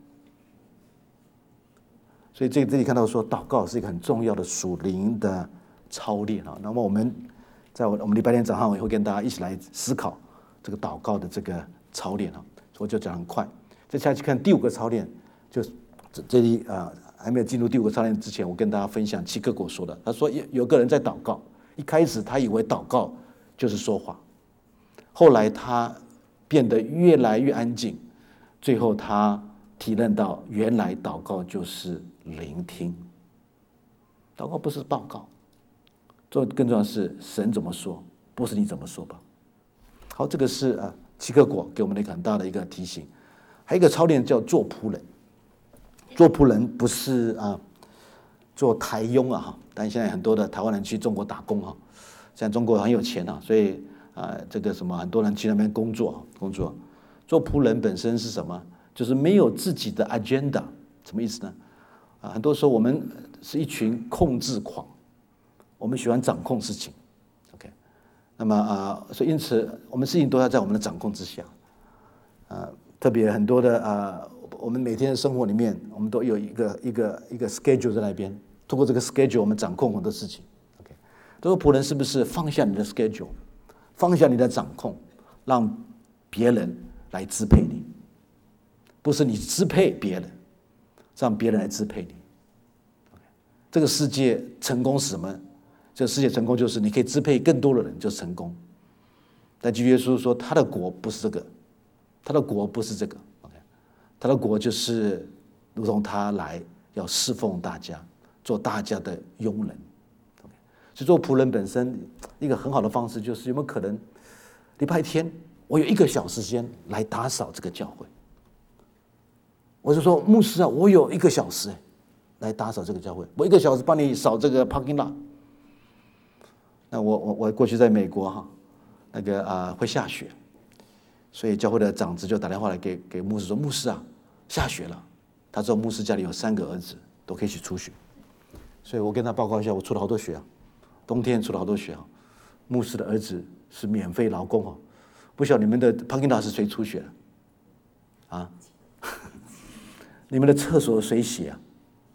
所以这里看到说，祷告是一个很重要的属灵的操练那么我们在我们礼拜天早上，我也会跟大家一起来思考这个祷告的这个操练所以我就讲很快。再下去看第5个操练，就这里还没有进入第5个操练之前，我跟大家分享齐克果说的。他说有个人在祷告，一开始他以为祷告就是说话，后来他变得越来越安静，最后他体认到原来祷告就是聆听。祷告不是报告，更重要的是神怎么说，不是你怎么说吧。好，这个是齐克果给我们的一个很大的一个提醒。还有一个操练叫做仆人。做仆人不是做台佣但现在很多的台湾人去中国打工现在中国很有钱所以这个什么很多人去那边工作。做仆人本身是什么？就是没有自己的 agenda。什么意思呢？很多时候我们是一群控制狂，我们喜欢掌控事情。OK， 那么所以因此我们事情都要在我们的掌控之下。特别很多的我们每天的生活里面，我们都有一个 schedule 在那边，通过这个 schedule 我们掌控很多事情。OK， 这个仆人是不是放下你的 schedule， 放下你的掌控，让别人来支配你？不是你支配别人，让别人来支配你。这个世界成功是什么？这个世界成功就是你可以支配更多的人，就是成功。但基督耶稣说，他的国不是这个，他的国不是这个。他的国就是如同他来要侍奉大家，做大家的佣人。所以做仆人本身一个很好的方式，就是有没有可能礼拜天我有1个小时时间来打扫这个教会？我就说牧师我有1个小时来打扫这个教会，我1个小时帮你扫这个 parking lot。那我过去在美国那个会下雪，所以教会的长子就打电话来给牧师说，牧师下雪了。他知道牧师家里有3个儿子都可以一起出雪，所以我跟他报告一下，我出了好多雪冬天出了好多雪牧师的儿子是免费劳工不晓得你们的 parking lot 是谁出雪你们的厕所谁洗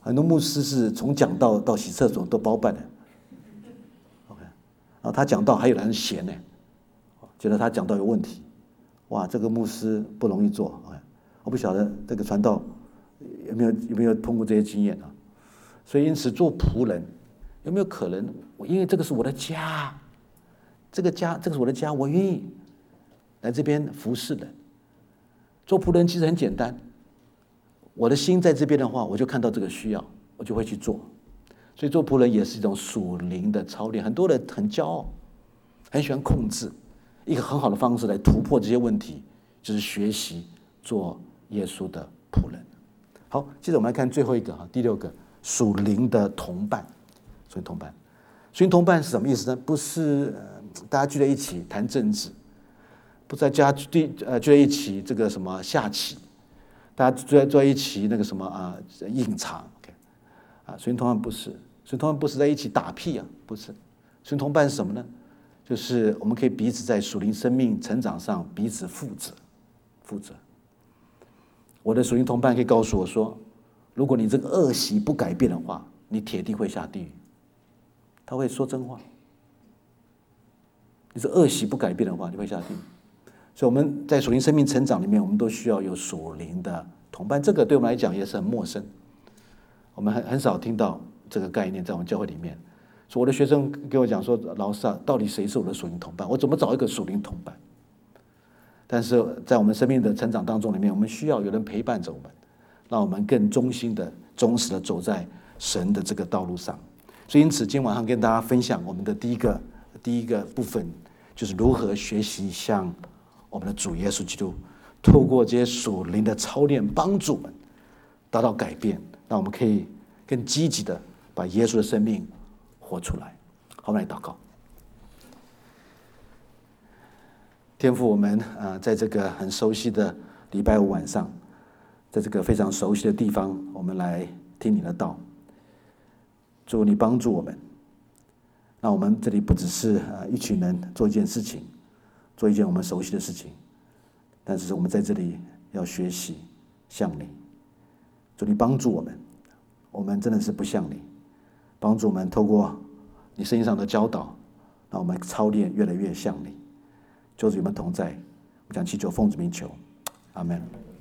很多牧师是从讲道到洗厕所都包办的。OK， 然后他讲道还有人嫌呢，觉得他讲道有问题，哇，这个牧师不容易做。我不晓得这个传道有没有碰过这些经验啊？所以因此做仆人有没有可能？因为这个是我的家，这个是我的家，我愿意来这边服侍人。做仆人其实很简单，我的心在这边的话，我就看到这个需要，我就会去做。所以做仆人也是一种属灵的操练。很多人很骄傲，很喜欢控制，一个很好的方式来突破这些问题，就是学习做耶稣的仆人。好，接着我们来看最后一个第6个，属灵的同伴。属灵同伴，属灵同伴是什么意思呢？不是大家聚在一起谈政治，不是在聚在一起这个什么下棋，大家聚在一起那个什么饮茶。属灵同伴不是，属灵同伴不是在一起打屁啊，不是。属灵同伴是什么呢？就是我们可以彼此在属灵生命成长上彼此负责。我的属灵同伴可以告诉我说，如果你这个恶习不改变的话，你铁定会下地狱。他会说真话。你这恶习不改变的话，你会下地狱。所以我们在属灵生命成长里面，我们都需要有属灵的同伴。这个对我们来讲也是很陌生，我们很少听到这个概念在我们教会里面。所以我的学生跟我讲说，老师啊，到底谁是我的属灵同伴？我怎么找一个属灵同伴？但是在我们生命的成长当中里面，我们需要有人陪伴着我们，让我们更忠实的走在神的这个道路上。所以因此今天晚上跟大家分享我们的第一个部分，就是如何学习像我们的主耶稣基督，透过这些属灵的操练，帮助我们达到改变，让我们可以更积极的把耶稣的生命活出来。好，我们来祷告。天父，我们在这个很熟悉的礼拜五晚上，在这个非常熟悉的地方，我们来听你的道。主，你帮助我们，那我们这里不只是一群人做一件事情，做一件我们熟悉的事情，但是我们在这里要学习像你。主，你帮助我们，我们真的是不像你，帮助我们透过你圣经上的教导，让我们操练越来越像你。求主与我们同在，我们将祈求奉主名求，阿们。